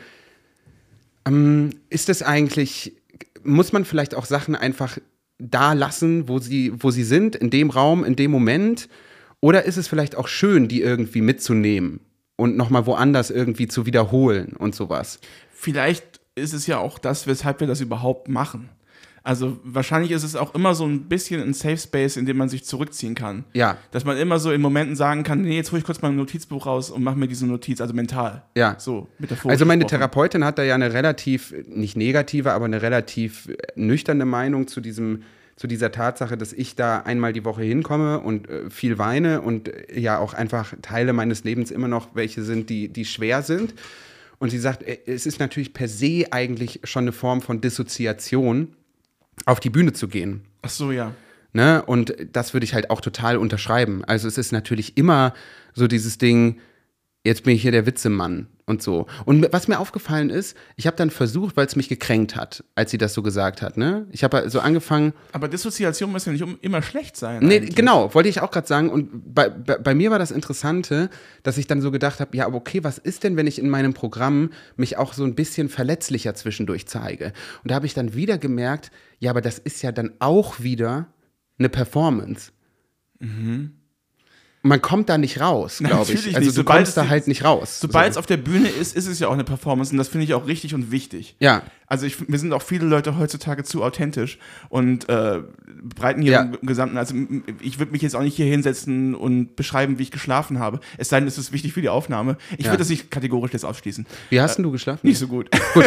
ähm, ist es eigentlich, muss man vielleicht auch Sachen einfach da lassen, wo sie, wo sie sind, in dem Raum, in dem Moment? Oder ist es vielleicht auch schön, die irgendwie mitzunehmen und nochmal woanders irgendwie zu wiederholen und sowas? Vielleicht ist es ja auch das, weshalb wir das überhaupt machen. Also wahrscheinlich ist es auch immer so ein bisschen ein Safe Space, in dem man sich zurückziehen kann. Ja. Dass man immer so in Momenten sagen kann, nee, jetzt hole ich kurz mein Notizbuch raus und mache mir diese Notiz, also mental. Ja. So, metaphorisch Also meine gesprochen. Therapeutin hat da ja eine relativ, nicht negative, aber eine relativ nüchterne Meinung zu diesem, zu dieser Tatsache, dass ich da einmal die Woche hinkomme und äh, viel weine und äh, ja auch einfach Teile meines Lebens immer noch welche sind, die, die schwer sind. Und sie sagt, äh, es ist natürlich per se eigentlich schon eine Form von Dissoziation, auf die Bühne zu gehen. Ach so, ja. Ne? Und das würde ich halt auch total unterschreiben. Also es ist natürlich immer so dieses Ding, jetzt bin ich hier der Witzemann und so. Und was mir aufgefallen ist, ich habe dann versucht, weil es mich gekränkt hat, als sie das so gesagt hat. Ne? Ich habe so angefangen. Aber Dissoziation muss ja nicht immer schlecht sein. Nee, eigentlich. genau, wollte ich auch gerade sagen. Und bei, bei, bei mir war das Interessante, dass ich dann so gedacht habe, ja, aber okay, was ist denn, wenn ich in meinem Programm mich auch so ein bisschen verletzlicher zwischendurch zeige? Und da habe ich dann wieder gemerkt, ja, aber das ist ja dann auch wieder eine Performance. Mhm. Man kommt da nicht raus, glaube ich. Also nicht. du Sobald kommst da die, halt nicht raus. Sobald so. es auf der Bühne ist, ist es ja auch eine Performance und das finde ich auch richtig und wichtig. Ja. Also ich, mir sind auch viele Leute heutzutage zu authentisch und äh, breiten hier Ja. im Gesamten, also ich würde mich jetzt auch nicht hier hinsetzen und beschreiben, wie ich geschlafen habe. Es sei denn, es ist wichtig für die Aufnahme. Ich Ja. würde das nicht kategorisch jetzt ausschließen. Wie hast denn du geschlafen? Nicht so gut. Gut.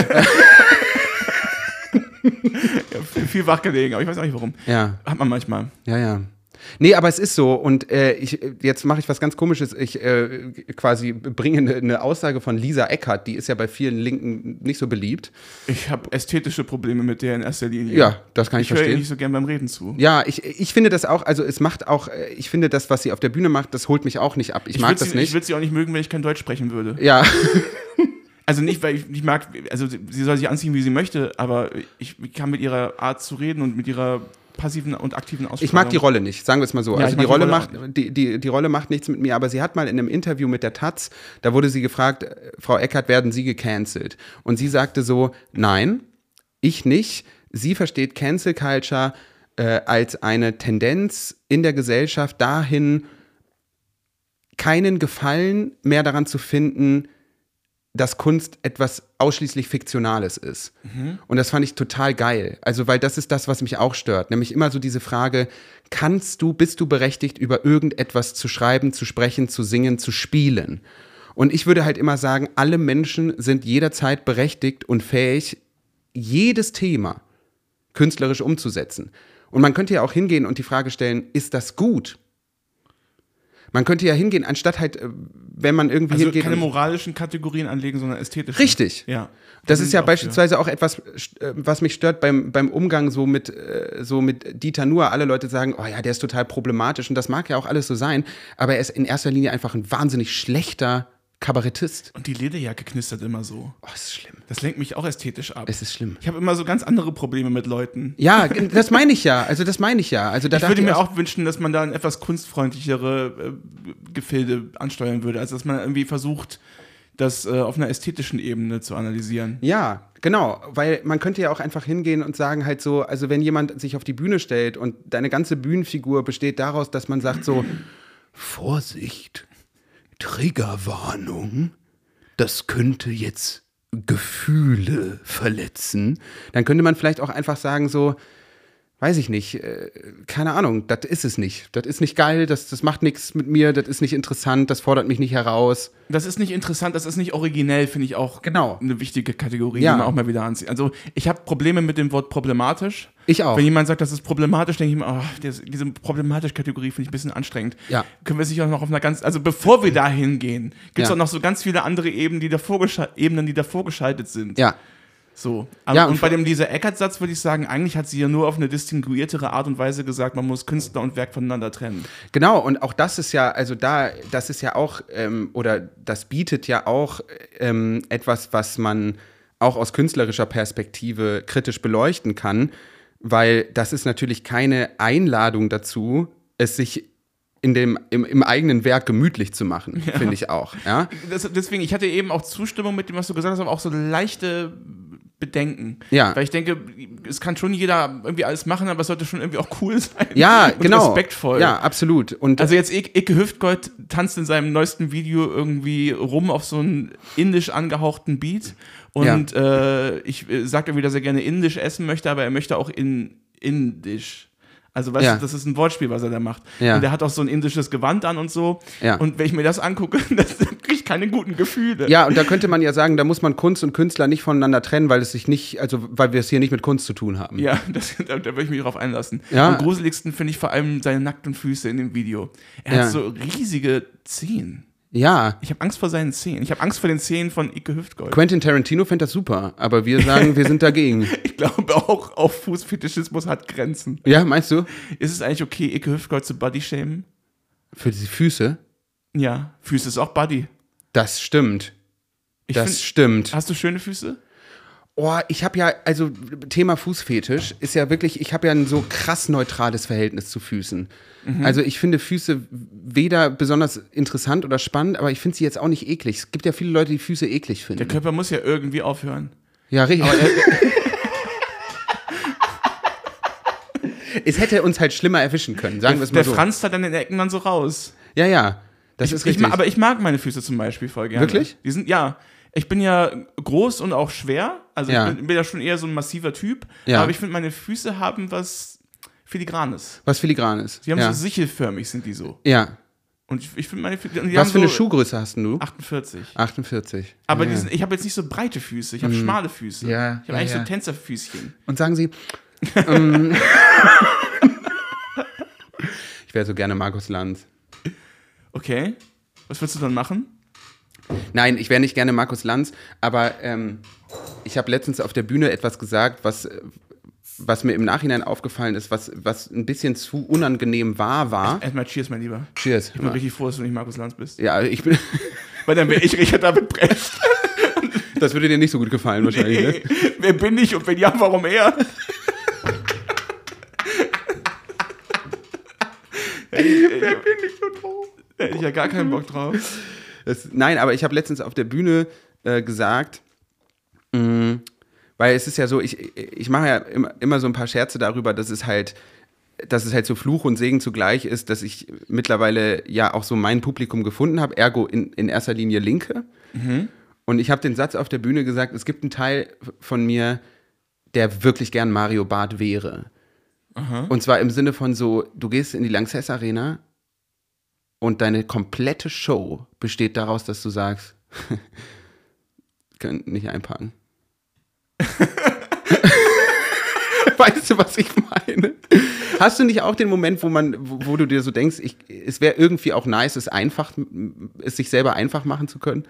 Ja, viel, viel wach gelegen, aber ich weiß auch nicht warum. Ja. Hat man manchmal. Ja, ja. Nee, aber es ist so und äh, ich, jetzt mache ich was ganz Komisches. Ich äh, quasi bringe eine, eine Aussage von Lisa Eckert, die ist ja bei vielen Linken nicht so beliebt. Ich habe ästhetische Probleme mit der in erster Linie. Ja, das kann ich, ich höre ihr verstehen. nicht so gern beim Reden zu. Ja, ich, ich finde das auch, also es macht auch, ich finde das, was sie auf der Bühne macht, das holt mich auch nicht ab. Ich, Ich mag würd das sie, nicht. Ich würde sie auch nicht mögen, wenn ich kein Deutsch sprechen würde. Ja. Also nicht, weil ich nicht mag, also sie soll sich anziehen, wie sie möchte, aber ich kann mit ihrer Art zu reden und mit ihrer passiven und aktiven Ausstrahlung. Ich mag die Rolle nicht, sagen wir es mal so. Ja, also ich die mag die Rolle, Rolle macht, die, die, die Rolle macht nichts mit mir, aber sie hat mal in einem Interview mit der Taz, da wurde sie gefragt, Frau Eckert, werden Sie gecancelt? Und sie sagte so, nein, ich nicht. Sie versteht Cancel Culture äh, als eine Tendenz in der Gesellschaft dahin, keinen Gefallen mehr daran zu finden, dass Kunst etwas ausschließlich Fiktionales ist. Mhm. Und das fand ich total geil. Also, weil das ist das, was mich auch stört. Nämlich immer so diese Frage, kannst du, bist du berechtigt, über irgendetwas zu schreiben, zu sprechen, zu singen, zu spielen? Und ich würde halt immer sagen, alle Menschen sind jederzeit berechtigt und fähig, jedes Thema künstlerisch umzusetzen. Und man könnte ja auch hingehen und die Frage stellen, ist das gut? Man könnte ja hingehen, anstatt halt, wenn man irgendwie also hingeht. keine moralischen Kategorien anlegen, sondern ästhetische. Richtig. Ja. Das ist ja beispielsweise auch etwas, was mich stört beim, beim Umgang so mit, so mit Dieter Nuhr. Alle Leute sagen, oh ja, der ist total problematisch und das mag ja auch alles so sein, aber er ist in erster Linie einfach ein wahnsinnig schlechter Kabarettist. Und die Lederjacke knistert immer so. Oh, das ist schlimm. Das lenkt mich auch ästhetisch ab. Es ist schlimm. Ich habe immer so ganz andere Probleme mit Leuten. Ja, das meine ich ja. Also das meine ich ja. Also da ich würde dachte mir auch wünschen, dass man da ein etwas kunstfreundlichere äh, Gefilde ansteuern würde. Also dass man irgendwie versucht, das äh, auf einer ästhetischen Ebene zu analysieren. Ja, genau. Weil man könnte ja auch einfach hingehen und sagen halt so, also wenn jemand sich auf die Bühne stellt und deine ganze Bühnenfigur besteht daraus, dass man sagt so, Vorsicht, Triggerwarnung, das könnte jetzt Gefühle verletzen, dann könnte man vielleicht auch einfach sagen so, weiß ich nicht, äh, keine Ahnung, das ist es nicht. Das ist nicht geil, das, das macht nichts mit mir, das ist nicht interessant, das fordert mich nicht heraus. Das ist nicht interessant, das ist nicht originell, finde ich auch genau. eine wichtige Kategorie, ja. die man auch mal wieder anzieht. Also ich habe Probleme mit dem Wort problematisch. Ich auch. Wenn jemand sagt, das ist problematisch, denke ich mir, oh, das, diese problematisch Kategorie finde ich ein bisschen anstrengend. Ja. Können wir sicher auch noch auf einer ganz, also bevor wir da hingehen, gibt es ja. auch noch so ganz viele andere Ebenen, die davor, Ebenen, die davor geschaltet sind. Ja. So. Ja, und, und bei dem dieser Eckert-Satz würde ich sagen, eigentlich hat sie ja nur auf eine distinguiertere Art und Weise gesagt, man muss Künstler und Werk voneinander trennen. Genau, und auch das ist ja, also da, das ist ja auch, ähm, oder das bietet ja auch ähm, etwas, was man auch aus künstlerischer Perspektive kritisch beleuchten kann, weil das ist natürlich keine Einladung dazu, es sich in dem, im, im eigenen Werk gemütlich zu machen, ja. finde ich auch. Ja? Das, deswegen, ich hatte eben auch Zustimmung mit dem, was du gesagt hast, aber auch so leichte Bedenken. Ja. Weil ich denke, es kann schon jeder irgendwie alles machen, aber es sollte schon irgendwie auch cool sein. Ja, und genau. respektvoll. Ja, absolut. Und also jetzt Ik- Icke Hüftgold tanzt in seinem neuesten Video irgendwie rum auf so einen indisch angehauchten Beat und ja. äh, ich äh, sage irgendwie, dass er gerne indisch essen möchte, aber er möchte auch in indisch. Also, weißt ja. du, das ist ein Wortspiel, was er da macht. Ja. Und er hat auch so ein indisches Gewand an und so. Ja. Und wenn ich mir das angucke, dann kriege ich keine guten Gefühle. Ja, und da könnte man ja sagen, da muss man Kunst und Künstler nicht voneinander trennen, weil es sich nicht, also weil wir es hier nicht mit Kunst zu tun haben. Ja, das, da, da würde ich mich drauf einlassen. Ja. Am gruseligsten finde ich vor allem seine nackten Füße in dem Video. Er ja. hat so riesige Zehen. Ja. Ich habe Angst vor seinen Zehen. Ich habe Angst vor den Zehen von Icke Hüftgold. Quentin Tarantino fände das super, aber wir sagen, wir sind dagegen. Ich glaube auch, auch Fußfetischismus hat Grenzen. Ja, meinst du? Ist es eigentlich okay, Icke Hüftgold zu bodyshamen? Für die Füße? Ja, Füße ist auch Body. Das stimmt. Ich das find, stimmt. Hast du schöne Füße? Oh, ich habe ja, also Thema Fußfetisch ist ja wirklich, ich habe ja ein so krass neutrales Verhältnis zu Füßen. Mhm. Also ich finde Füße weder besonders interessant oder spannend, aber ich finde sie jetzt auch nicht eklig. Es gibt ja viele Leute, die Füße eklig finden. Der Körper muss ja irgendwie aufhören. Ja, richtig. Es hätte uns halt schlimmer erwischen können, sagen wir es mal der so. Der franzt halt an den Ecken dann so raus. Ja, ja, das ich, ist richtig. Ich, aber ich mag meine Füße zum Beispiel voll gerne. Wirklich? Die sind, ja, ich bin ja groß und auch schwer, also ja. ich bin, bin ja schon eher so ein massiver Typ, ja. aber ich finde, meine Füße haben was Filigranes. Was Filigranes. Die haben ja. so sichelförmig, sind die so. Ja. Und ich, ich finde meine Füße. Was für eine so Schuhgröße hast du? achtundvierzig. achtundvierzig. Aber ja. die sind, ich habe jetzt nicht so breite Füße, ich habe hm. schmale Füße. Ja, ich habe ja, eigentlich ja. so Tänzerfüßchen. Und sagen Sie, ähm, ich wäre so gerne Markus Lanz. Okay. Was willst du dann machen? Nein, ich wäre nicht gerne Markus Lanz, aber ähm, ich habe letztens auf der Bühne etwas gesagt, was, was mir im Nachhinein aufgefallen ist, was, was ein bisschen zu unangenehm wahr war. Erstmal Cheers, mein Lieber. Cheers. Ich bin ja. richtig froh, dass du nicht Markus Lanz bist. Ja, ich bin. Weil dann wäre ich Richard David Brecht. Das würde dir nicht so gut gefallen, wahrscheinlich. Nee. Ne? Wer bin ich und wenn ja, warum er? Wer bin ich so drauf? Da hätte ich ja gar keinen Bock drauf. Das, nein, aber ich habe letztens auf der Bühne äh, gesagt, mh, weil es ist ja so, ich, ich mache ja immer, immer so ein paar Scherze darüber, dass es halt, dass es halt so Fluch und Segen zugleich ist, dass ich mittlerweile ja auch so mein Publikum gefunden habe, ergo in, in erster Linie Linke. Mhm. Und ich habe den Satz auf der Bühne gesagt, es gibt einen Teil von mir, der wirklich gern Mario Barth wäre. Aha. Und zwar im Sinne von so, du gehst in die Lanxess Arena und deine komplette Show besteht daraus, dass du sagst, können nicht einpacken. Weißt du, was ich meine? Hast du nicht auch den Moment, wo man, wo, wo du dir so denkst, ich, es wäre irgendwie auch nice, es einfach, es sich selber einfach machen zu können?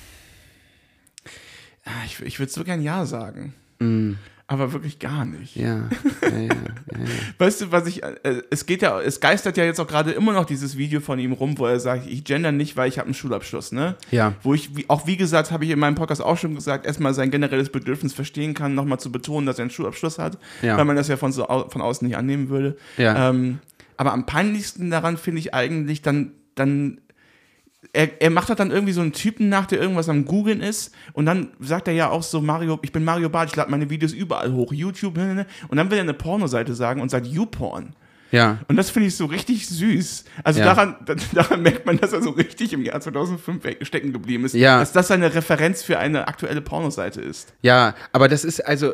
Ich, ich würde so gern Ja sagen. Mm. Aber wirklich gar nicht. Ja. ja, ja, ja, ja. Weißt du, was ich, äh, es geht ja, es geistert ja jetzt auch gerade immer noch dieses Video von ihm rum, wo er sagt, ich gender nicht, weil ich habe einen Schulabschluss, ne? Ja. Wo ich, wie, auch wie gesagt, habe ich in meinem Podcast auch schon gesagt, erstmal sein generelles Bedürfnis verstehen kann, nochmal zu betonen, dass er einen Schulabschluss hat, ja. weil man das ja von, so, von außen nicht annehmen würde. Ja. Ähm, aber am peinlichsten daran finde ich eigentlich dann, dann Er, er macht halt dann irgendwie so einen Typen nach, der irgendwas am Googlen ist und dann sagt er ja auch so, Mario, ich bin Mario Barth, ich lade meine Videos überall hoch, YouTube, ne, ne, und dann will er eine Pornoseite sagen und sagt YouPorn. Ja. Und das finde ich so richtig süß. Also ja. daran, daran merkt man, dass er so richtig im Jahr zweitausendfünf stecken geblieben ist. Ja. Dass das seine Referenz für eine aktuelle Pornoseite ist. Ja, aber das ist also,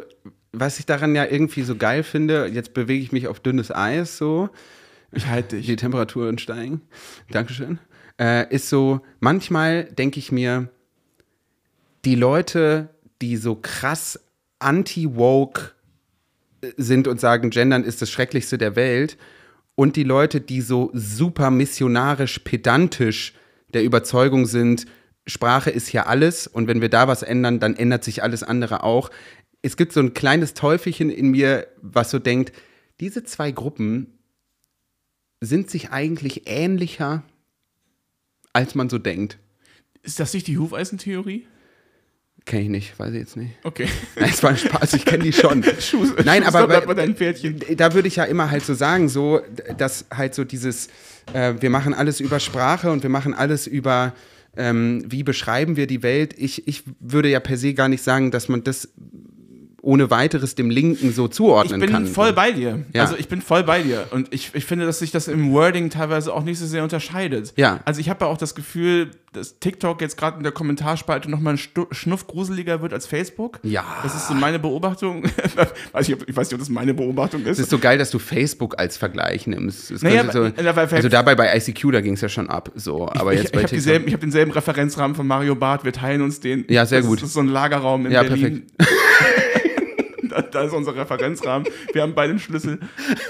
was ich daran ja irgendwie so geil finde, jetzt bewege ich mich auf dünnes Eis so. Ich halte dich. Die Temperaturen steigen. Dankeschön. Äh, ist so, manchmal denke ich mir, die Leute, die so krass anti-woke sind und sagen, Gendern ist das Schrecklichste der Welt, und die Leute, die so super missionarisch, pedantisch der Überzeugung sind, Sprache ist ja alles und wenn wir da was ändern, dann ändert sich alles andere auch. Es gibt so ein kleines Teufelchen in mir, was so denkt, diese zwei Gruppen sind sich eigentlich ähnlicher, als man so denkt. Ist das nicht die Hufeisentheorie? Kenn ich nicht, weiß ich jetzt nicht. Okay. Nein, es war ein Spaß, ich kenne die schon. Schuss, Nein, Schuss, aber bei deinem Pferdchen. Da würde ich ja immer halt so sagen, so, dass halt so dieses, äh, wir machen alles über Sprache und wir machen alles über, ähm, wie beschreiben wir die Welt. Ich, ich würde ja per se gar nicht sagen, dass man das ohne weiteres dem Linken so zuordnen kann. Ich bin kann. voll bei dir. Ja. Also ich bin voll bei dir. Und ich, ich finde, dass sich das im Wording teilweise auch nicht so sehr unterscheidet. Ja. Also ich habe ja auch das Gefühl, dass TikTok jetzt gerade in der Kommentarspalte nochmal ein Stu- Schnuff gruseliger wird als Facebook. Ja. Das ist so meine Beobachtung. weiß ich, ob, ich weiß nicht, ob das meine Beobachtung ist. Es ist so geil, dass du Facebook als Vergleich nimmst. Es Naja, so, aber- aber- also dabei bei I C Q, da ging es ja schon ab. So, aber ich jetzt bei ich habe TikTok. hab denselben Referenzrahmen von Mario Barth. Wir teilen uns den. Ja, sehr das gut. Ist, das ist so ein Lagerraum in Ja, Berlin. Da, da ist unser Referenzrahmen. Wir haben beide einen Schlüssel.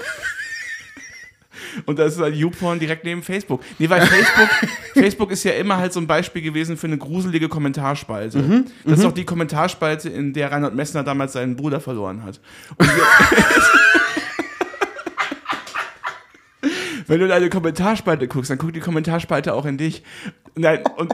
Und da ist halt YouPorn direkt neben Facebook. Nee, weil Facebook, Facebook ist ja immer halt so ein Beispiel gewesen für eine gruselige Kommentarspalte. Mhm, das ist auch die Kommentarspalte, in der Reinhard Messner damals seinen Bruder verloren hat. Und jetzt, wenn du in eine Kommentarspalte guckst, dann guckt die Kommentarspalte auch in dich. Nein, und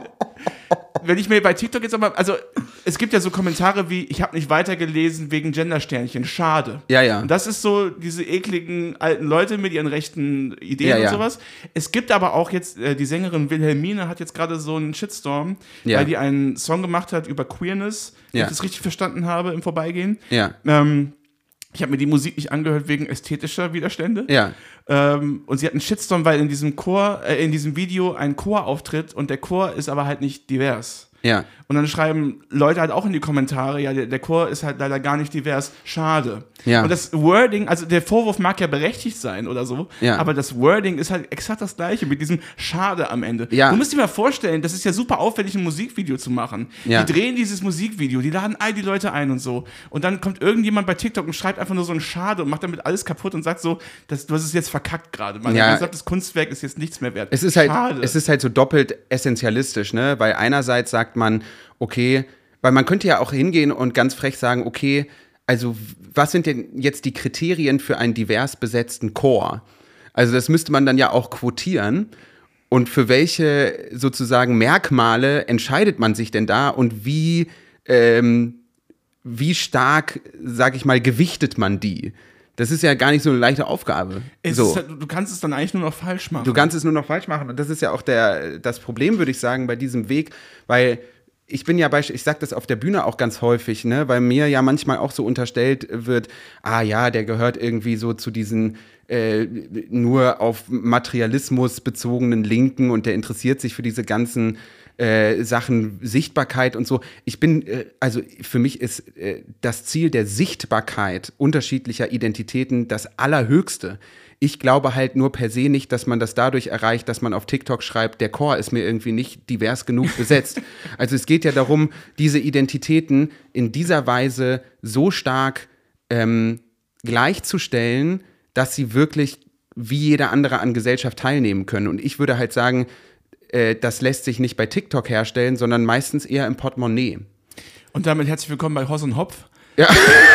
wenn ich mir bei TikTok jetzt aber, also es gibt ja so Kommentare wie, ich habe nicht weitergelesen wegen Gendersternchen, schade. Ja, ja. Und das ist so diese ekligen alten Leute mit ihren rechten Ideen Ja, und ja. sowas. Es gibt aber auch jetzt, äh, die Sängerin Wilhelmine hat jetzt gerade so einen Shitstorm, Ja. weil die einen Song gemacht hat über Queerness, wenn Ja. ich das richtig verstanden habe im Vorbeigehen. Ja, Ähm, ich habe mir die Musik nicht angehört wegen ästhetischer Widerstände. ja. Ähm, und sie hat einen Shitstorm, weil in diesem Chor, äh, in diesem Video ein Chor auftritt und der Chor ist aber halt nicht divers. Ja. Und dann schreiben Leute halt auch in die Kommentare, ja, der, der Chor ist halt leider gar nicht divers, schade. Ja. Und das Wording, also der Vorwurf mag ja berechtigt sein oder so, Ja. aber das Wording ist halt exakt das gleiche mit diesem schade am Ende. Ja. Du musst dir mal vorstellen, das ist ja super aufwendig, ein Musikvideo zu machen. Ja. Die drehen dieses Musikvideo, die laden all die Leute ein und so. Und dann kommt irgendjemand bei TikTok und schreibt einfach nur so ein Schade und macht damit alles kaputt und sagt so, das, du hast es jetzt verkackt gerade. Mein Ja. gesamtes Kunstwerk ist jetzt nichts mehr wert. Es ist halt, schade. es ist halt so doppelt essentialistisch, ne? Weil einerseits sagt man, okay, weil man könnte ja auch hingehen und ganz frech sagen, okay, also was sind denn jetzt die Kriterien für einen divers besetzten Chor? Also das müsste man dann ja auch quotieren. Und für welche sozusagen Merkmale entscheidet man sich denn da und wie, ähm, wie stark, sag ich mal, gewichtet man die? Das ist ja gar nicht so eine leichte Aufgabe. Es so. ist halt, du kannst es dann eigentlich nur noch falsch machen. Du kannst es nur noch falsch machen. Und das ist ja auch der, das Problem, würde ich sagen, bei diesem Weg, weil ich bin ja beispielsweise, ich sage das auf der Bühne auch ganz häufig, ne, weil mir ja manchmal auch so unterstellt wird, ah ja, der gehört irgendwie so zu diesen äh, nur auf Materialismus bezogenen Linken und der interessiert sich für diese ganzen äh, Sachen Sichtbarkeit und so. Ich bin, äh, also für mich ist äh, das Ziel der Sichtbarkeit unterschiedlicher Identitäten das Allerhöchste. Ich glaube halt nur per se nicht, dass man das dadurch erreicht, dass man auf TikTok schreibt, der Chor ist mir irgendwie nicht divers genug besetzt. Also es geht ja darum, diese Identitäten in dieser Weise so stark ähm, gleichzustellen, dass sie wirklich wie jeder andere an Gesellschaft teilnehmen können. Und ich würde halt sagen, äh, das lässt sich nicht bei TikTok herstellen, sondern meistens eher im Portemonnaie. Und damit herzlich willkommen bei Hoss und Hopf. Ja.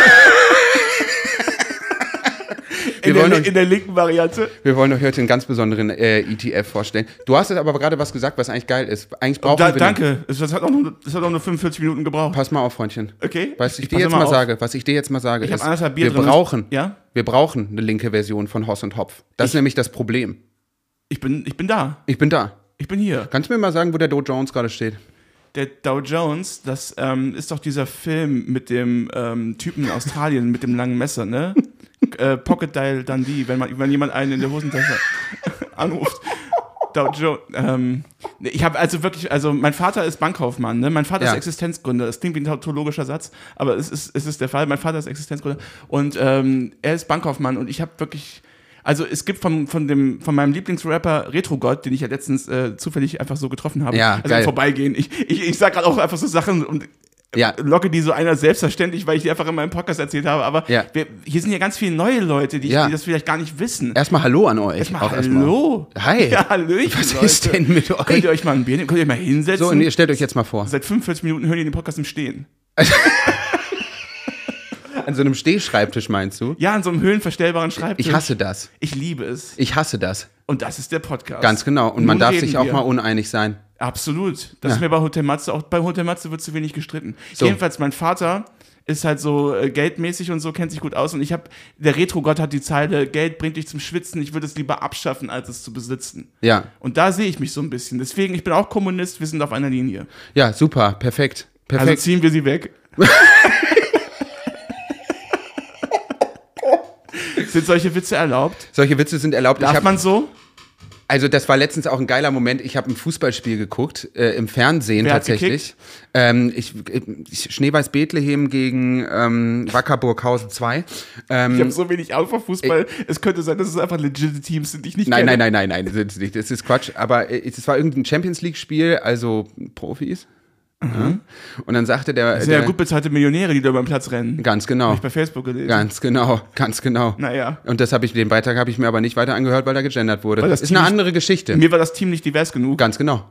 In Wir der, wollen euch- in der linken Variante. Wir wollen euch heute einen ganz besonderen äh, E T F vorstellen. Du hast jetzt aber gerade was gesagt, was eigentlich geil ist. Eigentlich brauchen Da, wir danke. Das hat, auch nur, das hat auch nur fünfundvierzig Minuten gebraucht. Pass mal auf, Freundchen. Okay. Was ich, Ich dir passe jetzt mal mal auf. sage, was ich dir jetzt mal sage, Ich hab ist, anderthalb Bier wir drin. brauchen, Ja? wir brauchen eine linke Version von Hoss und Hopf. Das ist nämlich das Problem. Ich bin, ich bin da. Ich bin da. Ich bin hier. Kannst du mir mal sagen, wo der Dow Jones gerade steht? Der Dow Jones, das ähm, ist doch dieser Film mit dem ähm, Typen in Australien mit dem langen Messer, ne? äh, Pocket Dial Dundee, wenn, man, wenn jemand einen in der Hosentasche anruft. Dow Jones. Ähm, ich habe also wirklich, also mein Vater ist Bankkaufmann, ne? Mein Vater ja. ist Existenzgründer. Das klingt wie ein tautologischer Satz, aber es ist, es ist der Fall. Mein Vater ist Existenzgründer und ähm, er ist Bankkaufmann und ich habe wirklich, also es gibt von, von, dem, von meinem Lieblingsrapper Retrogott, den ich ja letztens äh, zufällig einfach so getroffen habe, ja, also geil. im Vorbeigehen. Ich, ich, ich sag gerade auch einfach so Sachen und ja. locke die so einer selbstverständlich, weil ich die einfach in meinem Podcast erzählt habe. Aber ja. wir, hier sind ja ganz viele neue Leute, die, ja. die das vielleicht gar nicht wissen. Erstmal Hallo an euch. Erstmal auch Hallo. Erstmal. Hi. Ja, Hallöchen, Was Leute. ist denn mit euch? Könnt ihr euch mal ein Bier nehmen? Könnt ihr euch mal hinsetzen? So, und ihr stellt euch jetzt mal vor. Seit fünfundvierzig Minuten hören ihr den Podcast im Stehen. An so einem Stehschreibtisch meinst du? Ja, an so einem höhenverstellbaren Schreibtisch. Ich hasse das. Ich liebe es. Ich hasse das. Und das ist der Podcast. Ganz genau. Und Nun man darf reden sich auch wir. mal uneinig sein. Absolut. Das Ja. ist mir bei Hotel Matze, auch bei Hotel Matze wird zu wenig gestritten. So. Jedenfalls, mein Vater ist halt so äh, geldmäßig und so, kennt sich gut aus. Und ich habe, der Retro-Gott hat die Zeile, Geld bringt dich zum Schwitzen, ich würde es lieber abschaffen, als es zu besitzen. Ja. Und da sehe ich mich so ein bisschen. Deswegen, ich bin auch Kommunist, wir sind auf einer Linie. Ja, super. Perfekt. Perfekt. Also ziehen wir sie weg. Sind solche Witze erlaubt? Solche Witze sind erlaubt. Darf ich hab, man so? Also das war letztens auch ein geiler Moment. Ich habe ein Fußballspiel geguckt, äh, im Fernsehen Wer hat tatsächlich. Ähm, ich, ich, Schneeweiß Bethlehem gegen ähm, Wacker Burghausen zwei. Ähm, Ich habe so wenig Ahnung von Fußball. Es könnte sein, dass es einfach legitime Teams sind, die ich nicht nein, kenne. nein, nein, nein, nein, das ist nicht. Das ist Quatsch. Aber äh, es war irgendein Champions League-Spiel, also Profis. Ja. Und dann sagte der. Das sind ja der gut bezahlte Millionäre, die da über den Platz rennen. Ganz genau. Hab ich bei Facebook gelesen. Ganz genau, ganz genau. Naja. Und das habe ich, den Beitrag habe ich mir aber nicht weiter angehört, weil da gegendert wurde. Weil Das das ist eine Team andere Geschichte. Mir war das Team nicht divers genug. Ganz genau.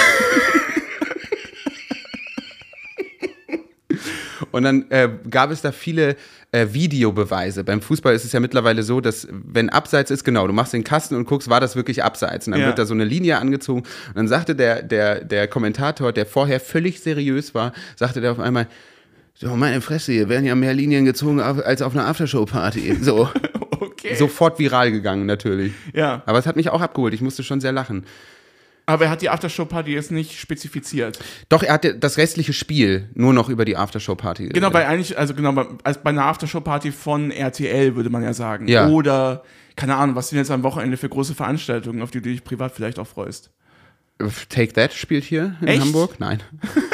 Und dann äh, gab es da viele äh, Videobeweise. Beim Fußball ist es ja mittlerweile so, dass wenn Abseits ist, genau, du machst den Kasten und guckst, war das wirklich Abseits? Und dann Ja. wird da so eine Linie angezogen. Und dann sagte der, der, der Kommentator, der vorher völlig seriös war, sagte der auf einmal, so, meine Fresse, hier werden ja mehr Linien gezogen als auf einer Aftershow-Party. So. Okay. Sofort viral gegangen, natürlich. Ja. Aber es hat mich auch abgeholt. Ich musste schon sehr lachen. Aber er hat die Aftershow-Party jetzt nicht spezifiziert. Doch, er hatte das restliche Spiel nur noch über die Aftershow-Party. Genau, weil eigentlich, also genau, bei- als bei einer Aftershow-Party von R T L, würde man ja sagen. Ja. Oder, keine Ahnung, was sind jetzt am Wochenende für große Veranstaltungen, auf die du dich privat vielleicht auch freust? Take That spielt hier in Echt? Hamburg? Nein.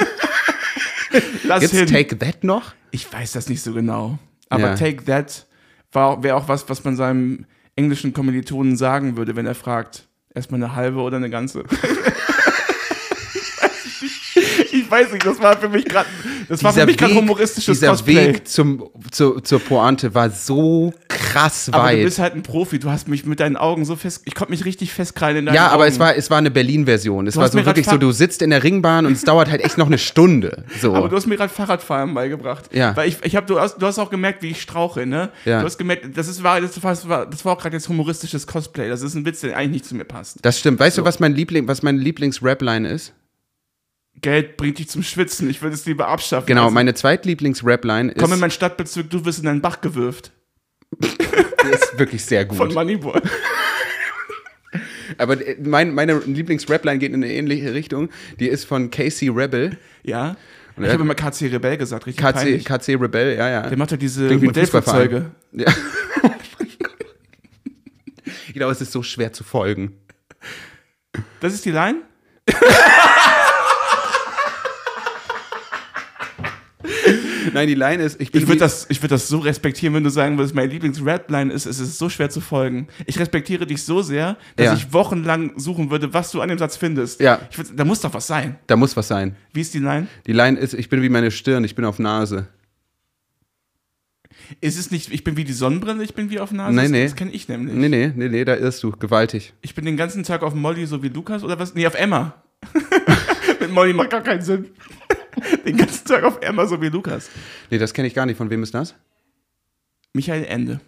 Lass Gibt's hin. Take That noch? Ich weiß das nicht so genau. Aber Ja. Take That wäre auch was, was man seinem englischen Kommilitonen sagen würde, wenn er fragt, erstmal eine halbe oder eine ganze. Ich weiß nicht, das war für mich gerade, das war für mich gerade humoristisches dieser Cosplay. Weg zum, zu, zur Pointe war so krass Aber weit. du bist halt ein Profi, du hast mich mit deinen Augen so fest, ich konnte mich richtig festkreiden in deinen ja, Augen. aber es war, es war eine Berlin-Version. Es Du war hast so mir grad wirklich so, ver- du sitzt in der Ringbahn und es dauert halt echt noch eine Stunde. So. Aber du hast mir gerade Fahrradfahren beigebracht. Ja. Weil ich, ich hab, du, hast, du hast auch gemerkt, wie ich strauche, ne? Ja. Du hast gemerkt, das, ist, war, das, war, das war auch gerade jetzt humoristisches Cosplay. Das ist ein Witz, der eigentlich nicht zu mir passt. Das stimmt. Weißt du, was mein Liebling, was meine Lieblings-Rap-Line ist? Geld bringt dich zum Schwitzen, ich würde es lieber abschaffen. Genau, Also, meine Zweitlieblings-Rap-Line ist, komm in meinen Stadtbezirk, du wirst in einen Bach gewürft. die ist wirklich sehr gut. Von Moneyboy. Aber äh, mein, meine Lieblings-Rap-Line geht in eine ähnliche Richtung. Die ist von Casey Rebel. Ja. Ich er- habe immer K C Rebell gesagt, richtig K C, peinlich. K C Rebel, ja, ja. Der macht ja diese Klingt wie ein Modellflugzeuge. Ja. Ich glaube, es ist so schwer zu folgen. Das ist die Line? Nein, die Line ist, ich bin Ich würde wie- das, ich würd das so respektieren, wenn du sagen würdest, meine Lieblings-Rap-Line ist, es ist so schwer zu folgen. Ich respektiere dich so sehr, dass Ja. ich wochenlang suchen würde, was du an dem Satz findest. Ja. Ich würd, da muss doch was sein. Da muss was sein. Wie ist die Line? Die Line ist, ich bin wie meine Stirn, ich bin auf Nase. Ist es nicht, ich bin wie die Sonnenbrille, ich bin wie auf Nase? Nee, das nee. das kenne ich nämlich. Nee, nee, nee, nee, da irrst du. Gewaltig. Ich bin den ganzen Tag auf Molly, so wie Lukas, oder was? Nee, auf Emma. Mit Molly macht gar keinen Sinn. Den ganzen Tag auf Emma, so wie Lukas. Nee, das kenne ich gar nicht. Von wem ist das? Michael Ende.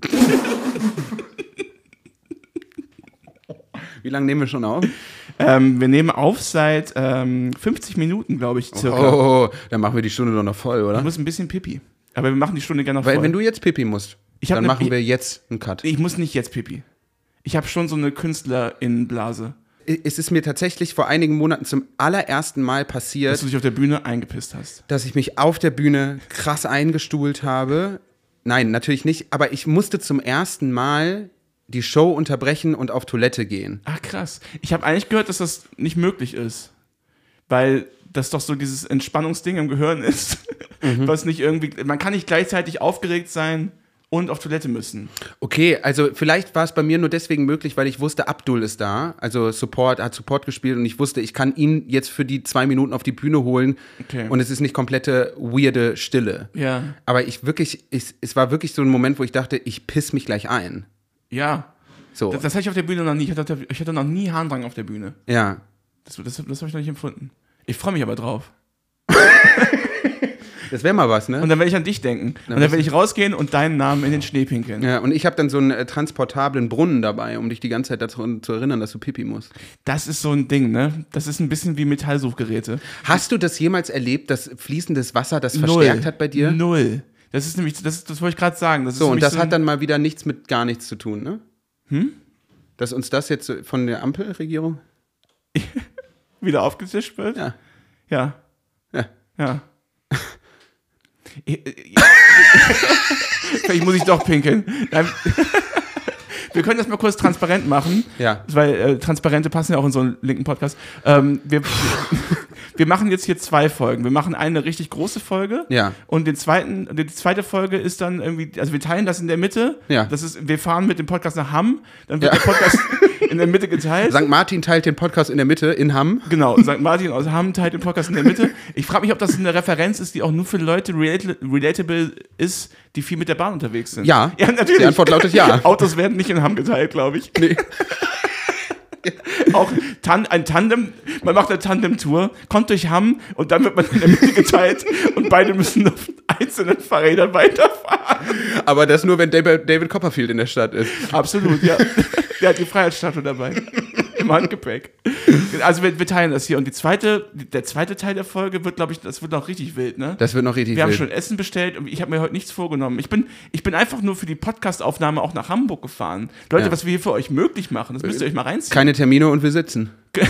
Wie lange nehmen wir schon auf? Ähm, wir nehmen auf seit ähm, fünfzig Minuten, glaube ich, circa. Oh, dann machen wir die Stunde doch noch voll, oder? Ich muss ein bisschen Pipi. Aber wir machen die Stunde gerne noch Weil voll. wenn du jetzt Pipi musst, Ich hab dann ne- machen ich- wir jetzt einen Cut. Ich muss nicht jetzt Pipi. Ich habe schon so eine Künstlerinnenblase, Es ist mir tatsächlich vor einigen Monaten zum allerersten Mal dass passiert, du dich auf der Bühne eingepisst hast. dass ich mich auf der Bühne krass eingestuhlt habe. Nein, natürlich nicht, aber ich musste zum ersten Mal die Show unterbrechen und auf Toilette gehen. Ach krass. Ich habe eigentlich gehört, dass das nicht möglich ist. Weil das doch so dieses Entspannungsding im Gehirn ist, mhm. was nicht irgendwie, man kann nicht gleichzeitig aufgeregt sein und auf Toilette müssen. Okay, also vielleicht war es bei mir nur deswegen möglich, weil ich wusste, Abdul ist da, also Support, hat Support gespielt und ich wusste, ich kann ihn jetzt für die zwei Minuten auf die Bühne holen okay. und es ist nicht komplette weirde Stille. Ja. Aber ich wirklich, ich, es war wirklich so ein Moment, wo ich dachte, ich piss mich gleich ein. Ja. So. Das, das hatte ich auf der Bühne noch nie. Ich hatte, ich hatte noch nie Harndrang auf der Bühne. Ja. Das, das, das habe ich noch nicht empfunden. Ich freue mich aber drauf. Das wäre mal was, ne? Und dann werde ich an dich denken. Dann und dann werde ich rausgehen und deinen Namen in den Schnee pinkeln. Ja, und ich habe dann so einen äh, transportablen Brunnen dabei, um dich die ganze Zeit dazu zu erinnern, dass du Pipi musst. Das ist so ein Ding, ne? Das ist ein bisschen wie Metallsuchgeräte. Hast du das jemals erlebt, dass fließendes Wasser das Null. verstärkt hat bei dir? Null. Das ist nämlich, das, das wollte ich gerade sagen. Das so, ist und das so hat dann mal wieder nichts mit gar nichts zu tun, ne? Hm? Dass uns das jetzt von der Ampelregierung wieder aufgetischt wird? Ja. Ja. Ja. Ja. Vielleicht muss ich doch pinkeln. Wir können das mal kurz transparent machen, ja. weil äh, Transparente passen ja auch in so einen linken Podcast. Ähm, wir, wir machen jetzt hier zwei Folgen. Wir machen eine richtig große Folge ja. und den zweiten, die zweite Folge ist dann irgendwie, also wir teilen das in der Mitte. Ja. Das ist, wir fahren mit dem Podcast nach Hamm, dann wird ja. der Podcast in der Mitte geteilt. Sankt Martin teilt den Podcast in der Mitte in Hamm. Genau, Sankt Martin aus Hamm teilt den Podcast in der Mitte. Ich frage mich, ob das eine Referenz ist, die auch nur für Leute relata- relatable ist, die viel mit der Bahn unterwegs sind. Ja, ja natürlich. Die Antwort lautet ja. Autos werden nicht in Hamm geteilt, glaube ich. Nee. Auch tan- ein Tandem, man macht eine Tandem-Tour, kommt durch Hamm und dann wird man in der Mitte geteilt und beide müssen auf einzelnen Fahrrädern weiterfahren. Aber das nur, wenn David, David Copperfield in der Stadt ist. Absolut, ja. Der hat die Freiheitsstatue dabei. Im Handgepäck. Also wir, wir teilen das hier. Und die zweite, der zweite Teil der Folge wird, glaube ich, das wird noch richtig wild, ne? Das wird noch richtig wir wild. Wir haben schon Essen bestellt und ich habe mir heute nichts vorgenommen. Ich bin, ich bin einfach nur für die Podcast-Aufnahme auch nach Hamburg gefahren. Leute, ja. was wir hier für euch möglich machen, das müsst ihr euch mal reinziehen. Keine Termine und wir sitzen.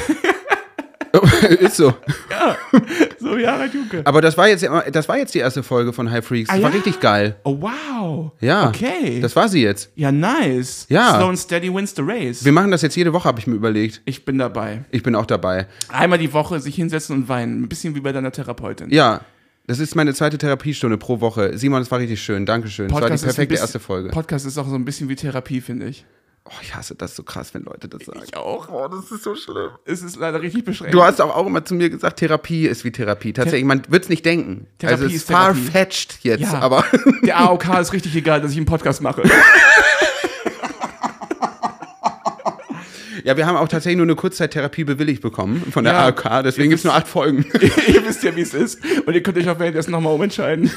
Ist so. Ja, so ja, Juke. Aber das war, jetzt, das war jetzt die erste Folge von High Freaks. Das ah, war ja? richtig geil. Oh, wow. Ja. Okay. Das war sie jetzt. Ja, nice. Ja. Slow and steady wins the race. Wir machen das jetzt jede Woche, habe ich mir überlegt. Ich bin dabei. Ich bin auch dabei. Einmal die Woche sich hinsetzen und weinen. Ein bisschen wie bei deiner Therapeutin. Ja. Das ist meine zweite Therapiestunde pro Woche. Simon, das war richtig schön. Dankeschön. Podcast das war die perfekte bisschen, erste Folge. Podcast ist auch so ein bisschen wie Therapie, finde ich. Oh, ich hasse das so krass, wenn Leute das sagen. Ich auch. Oh, das ist so schlimm. Es ist leider richtig beschränkt. Du hast auch, auch immer zu mir gesagt, Therapie ist wie Therapie. Tatsächlich, man wird es nicht denken. Therapie also es ist ist far-fetched jetzt, ja. aber... Der A O K ist richtig egal, dass ich einen Podcast mache. Ja, wir haben auch tatsächlich nur eine Kurzzeittherapie bewilligt bekommen von der ja, A O K, deswegen gibt es nur acht Folgen. Ihr wisst ja, wie es ist. Und ihr könnt euch auch währenddessen nochmal umentscheiden.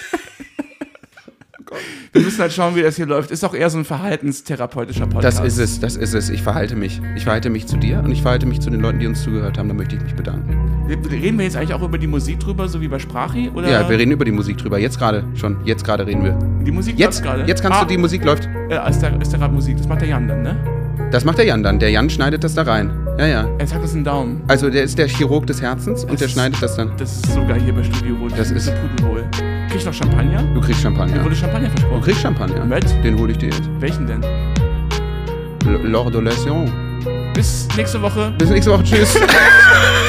Wir müssen halt schauen, wie das hier läuft. Ist auch eher so ein verhaltenstherapeutischer Podcast. Das ist es, das ist es. Ich verhalte mich. Ich verhalte mich zu dir und ich verhalte mich zu den Leuten, die uns zugehört haben. Da möchte ich mich bedanken. Reden wir jetzt eigentlich auch über die Musik drüber, so wie bei Sprachi? Oder? Ja, wir reden über die Musik drüber. Jetzt gerade schon. Jetzt gerade reden wir. Die Musik jetzt gerade? Jetzt kannst ah, du, die Musik läuft. Ja, ist der, ist der gerade Musik. Das macht der Jan dann, ne? Das macht der Jan dann. Der Jan schneidet das da rein. Ja, ja. Er sagt, das ist ein Daumen. Also der ist der Chirurg des Herzens das und der ist, schneidet das dann. Das ist sogar hier bei Studio Rot. Das ist Putenwohl. Krieg ich noch Champagner? Du kriegst Champagner. Mir wurde Champagner versprochen. Du kriegst Champagner. Mit? Den hole ich dir jetzt. Welchen denn? L- L'Ordolation. Bis nächste Woche. Bis nächste Woche. Tschüss.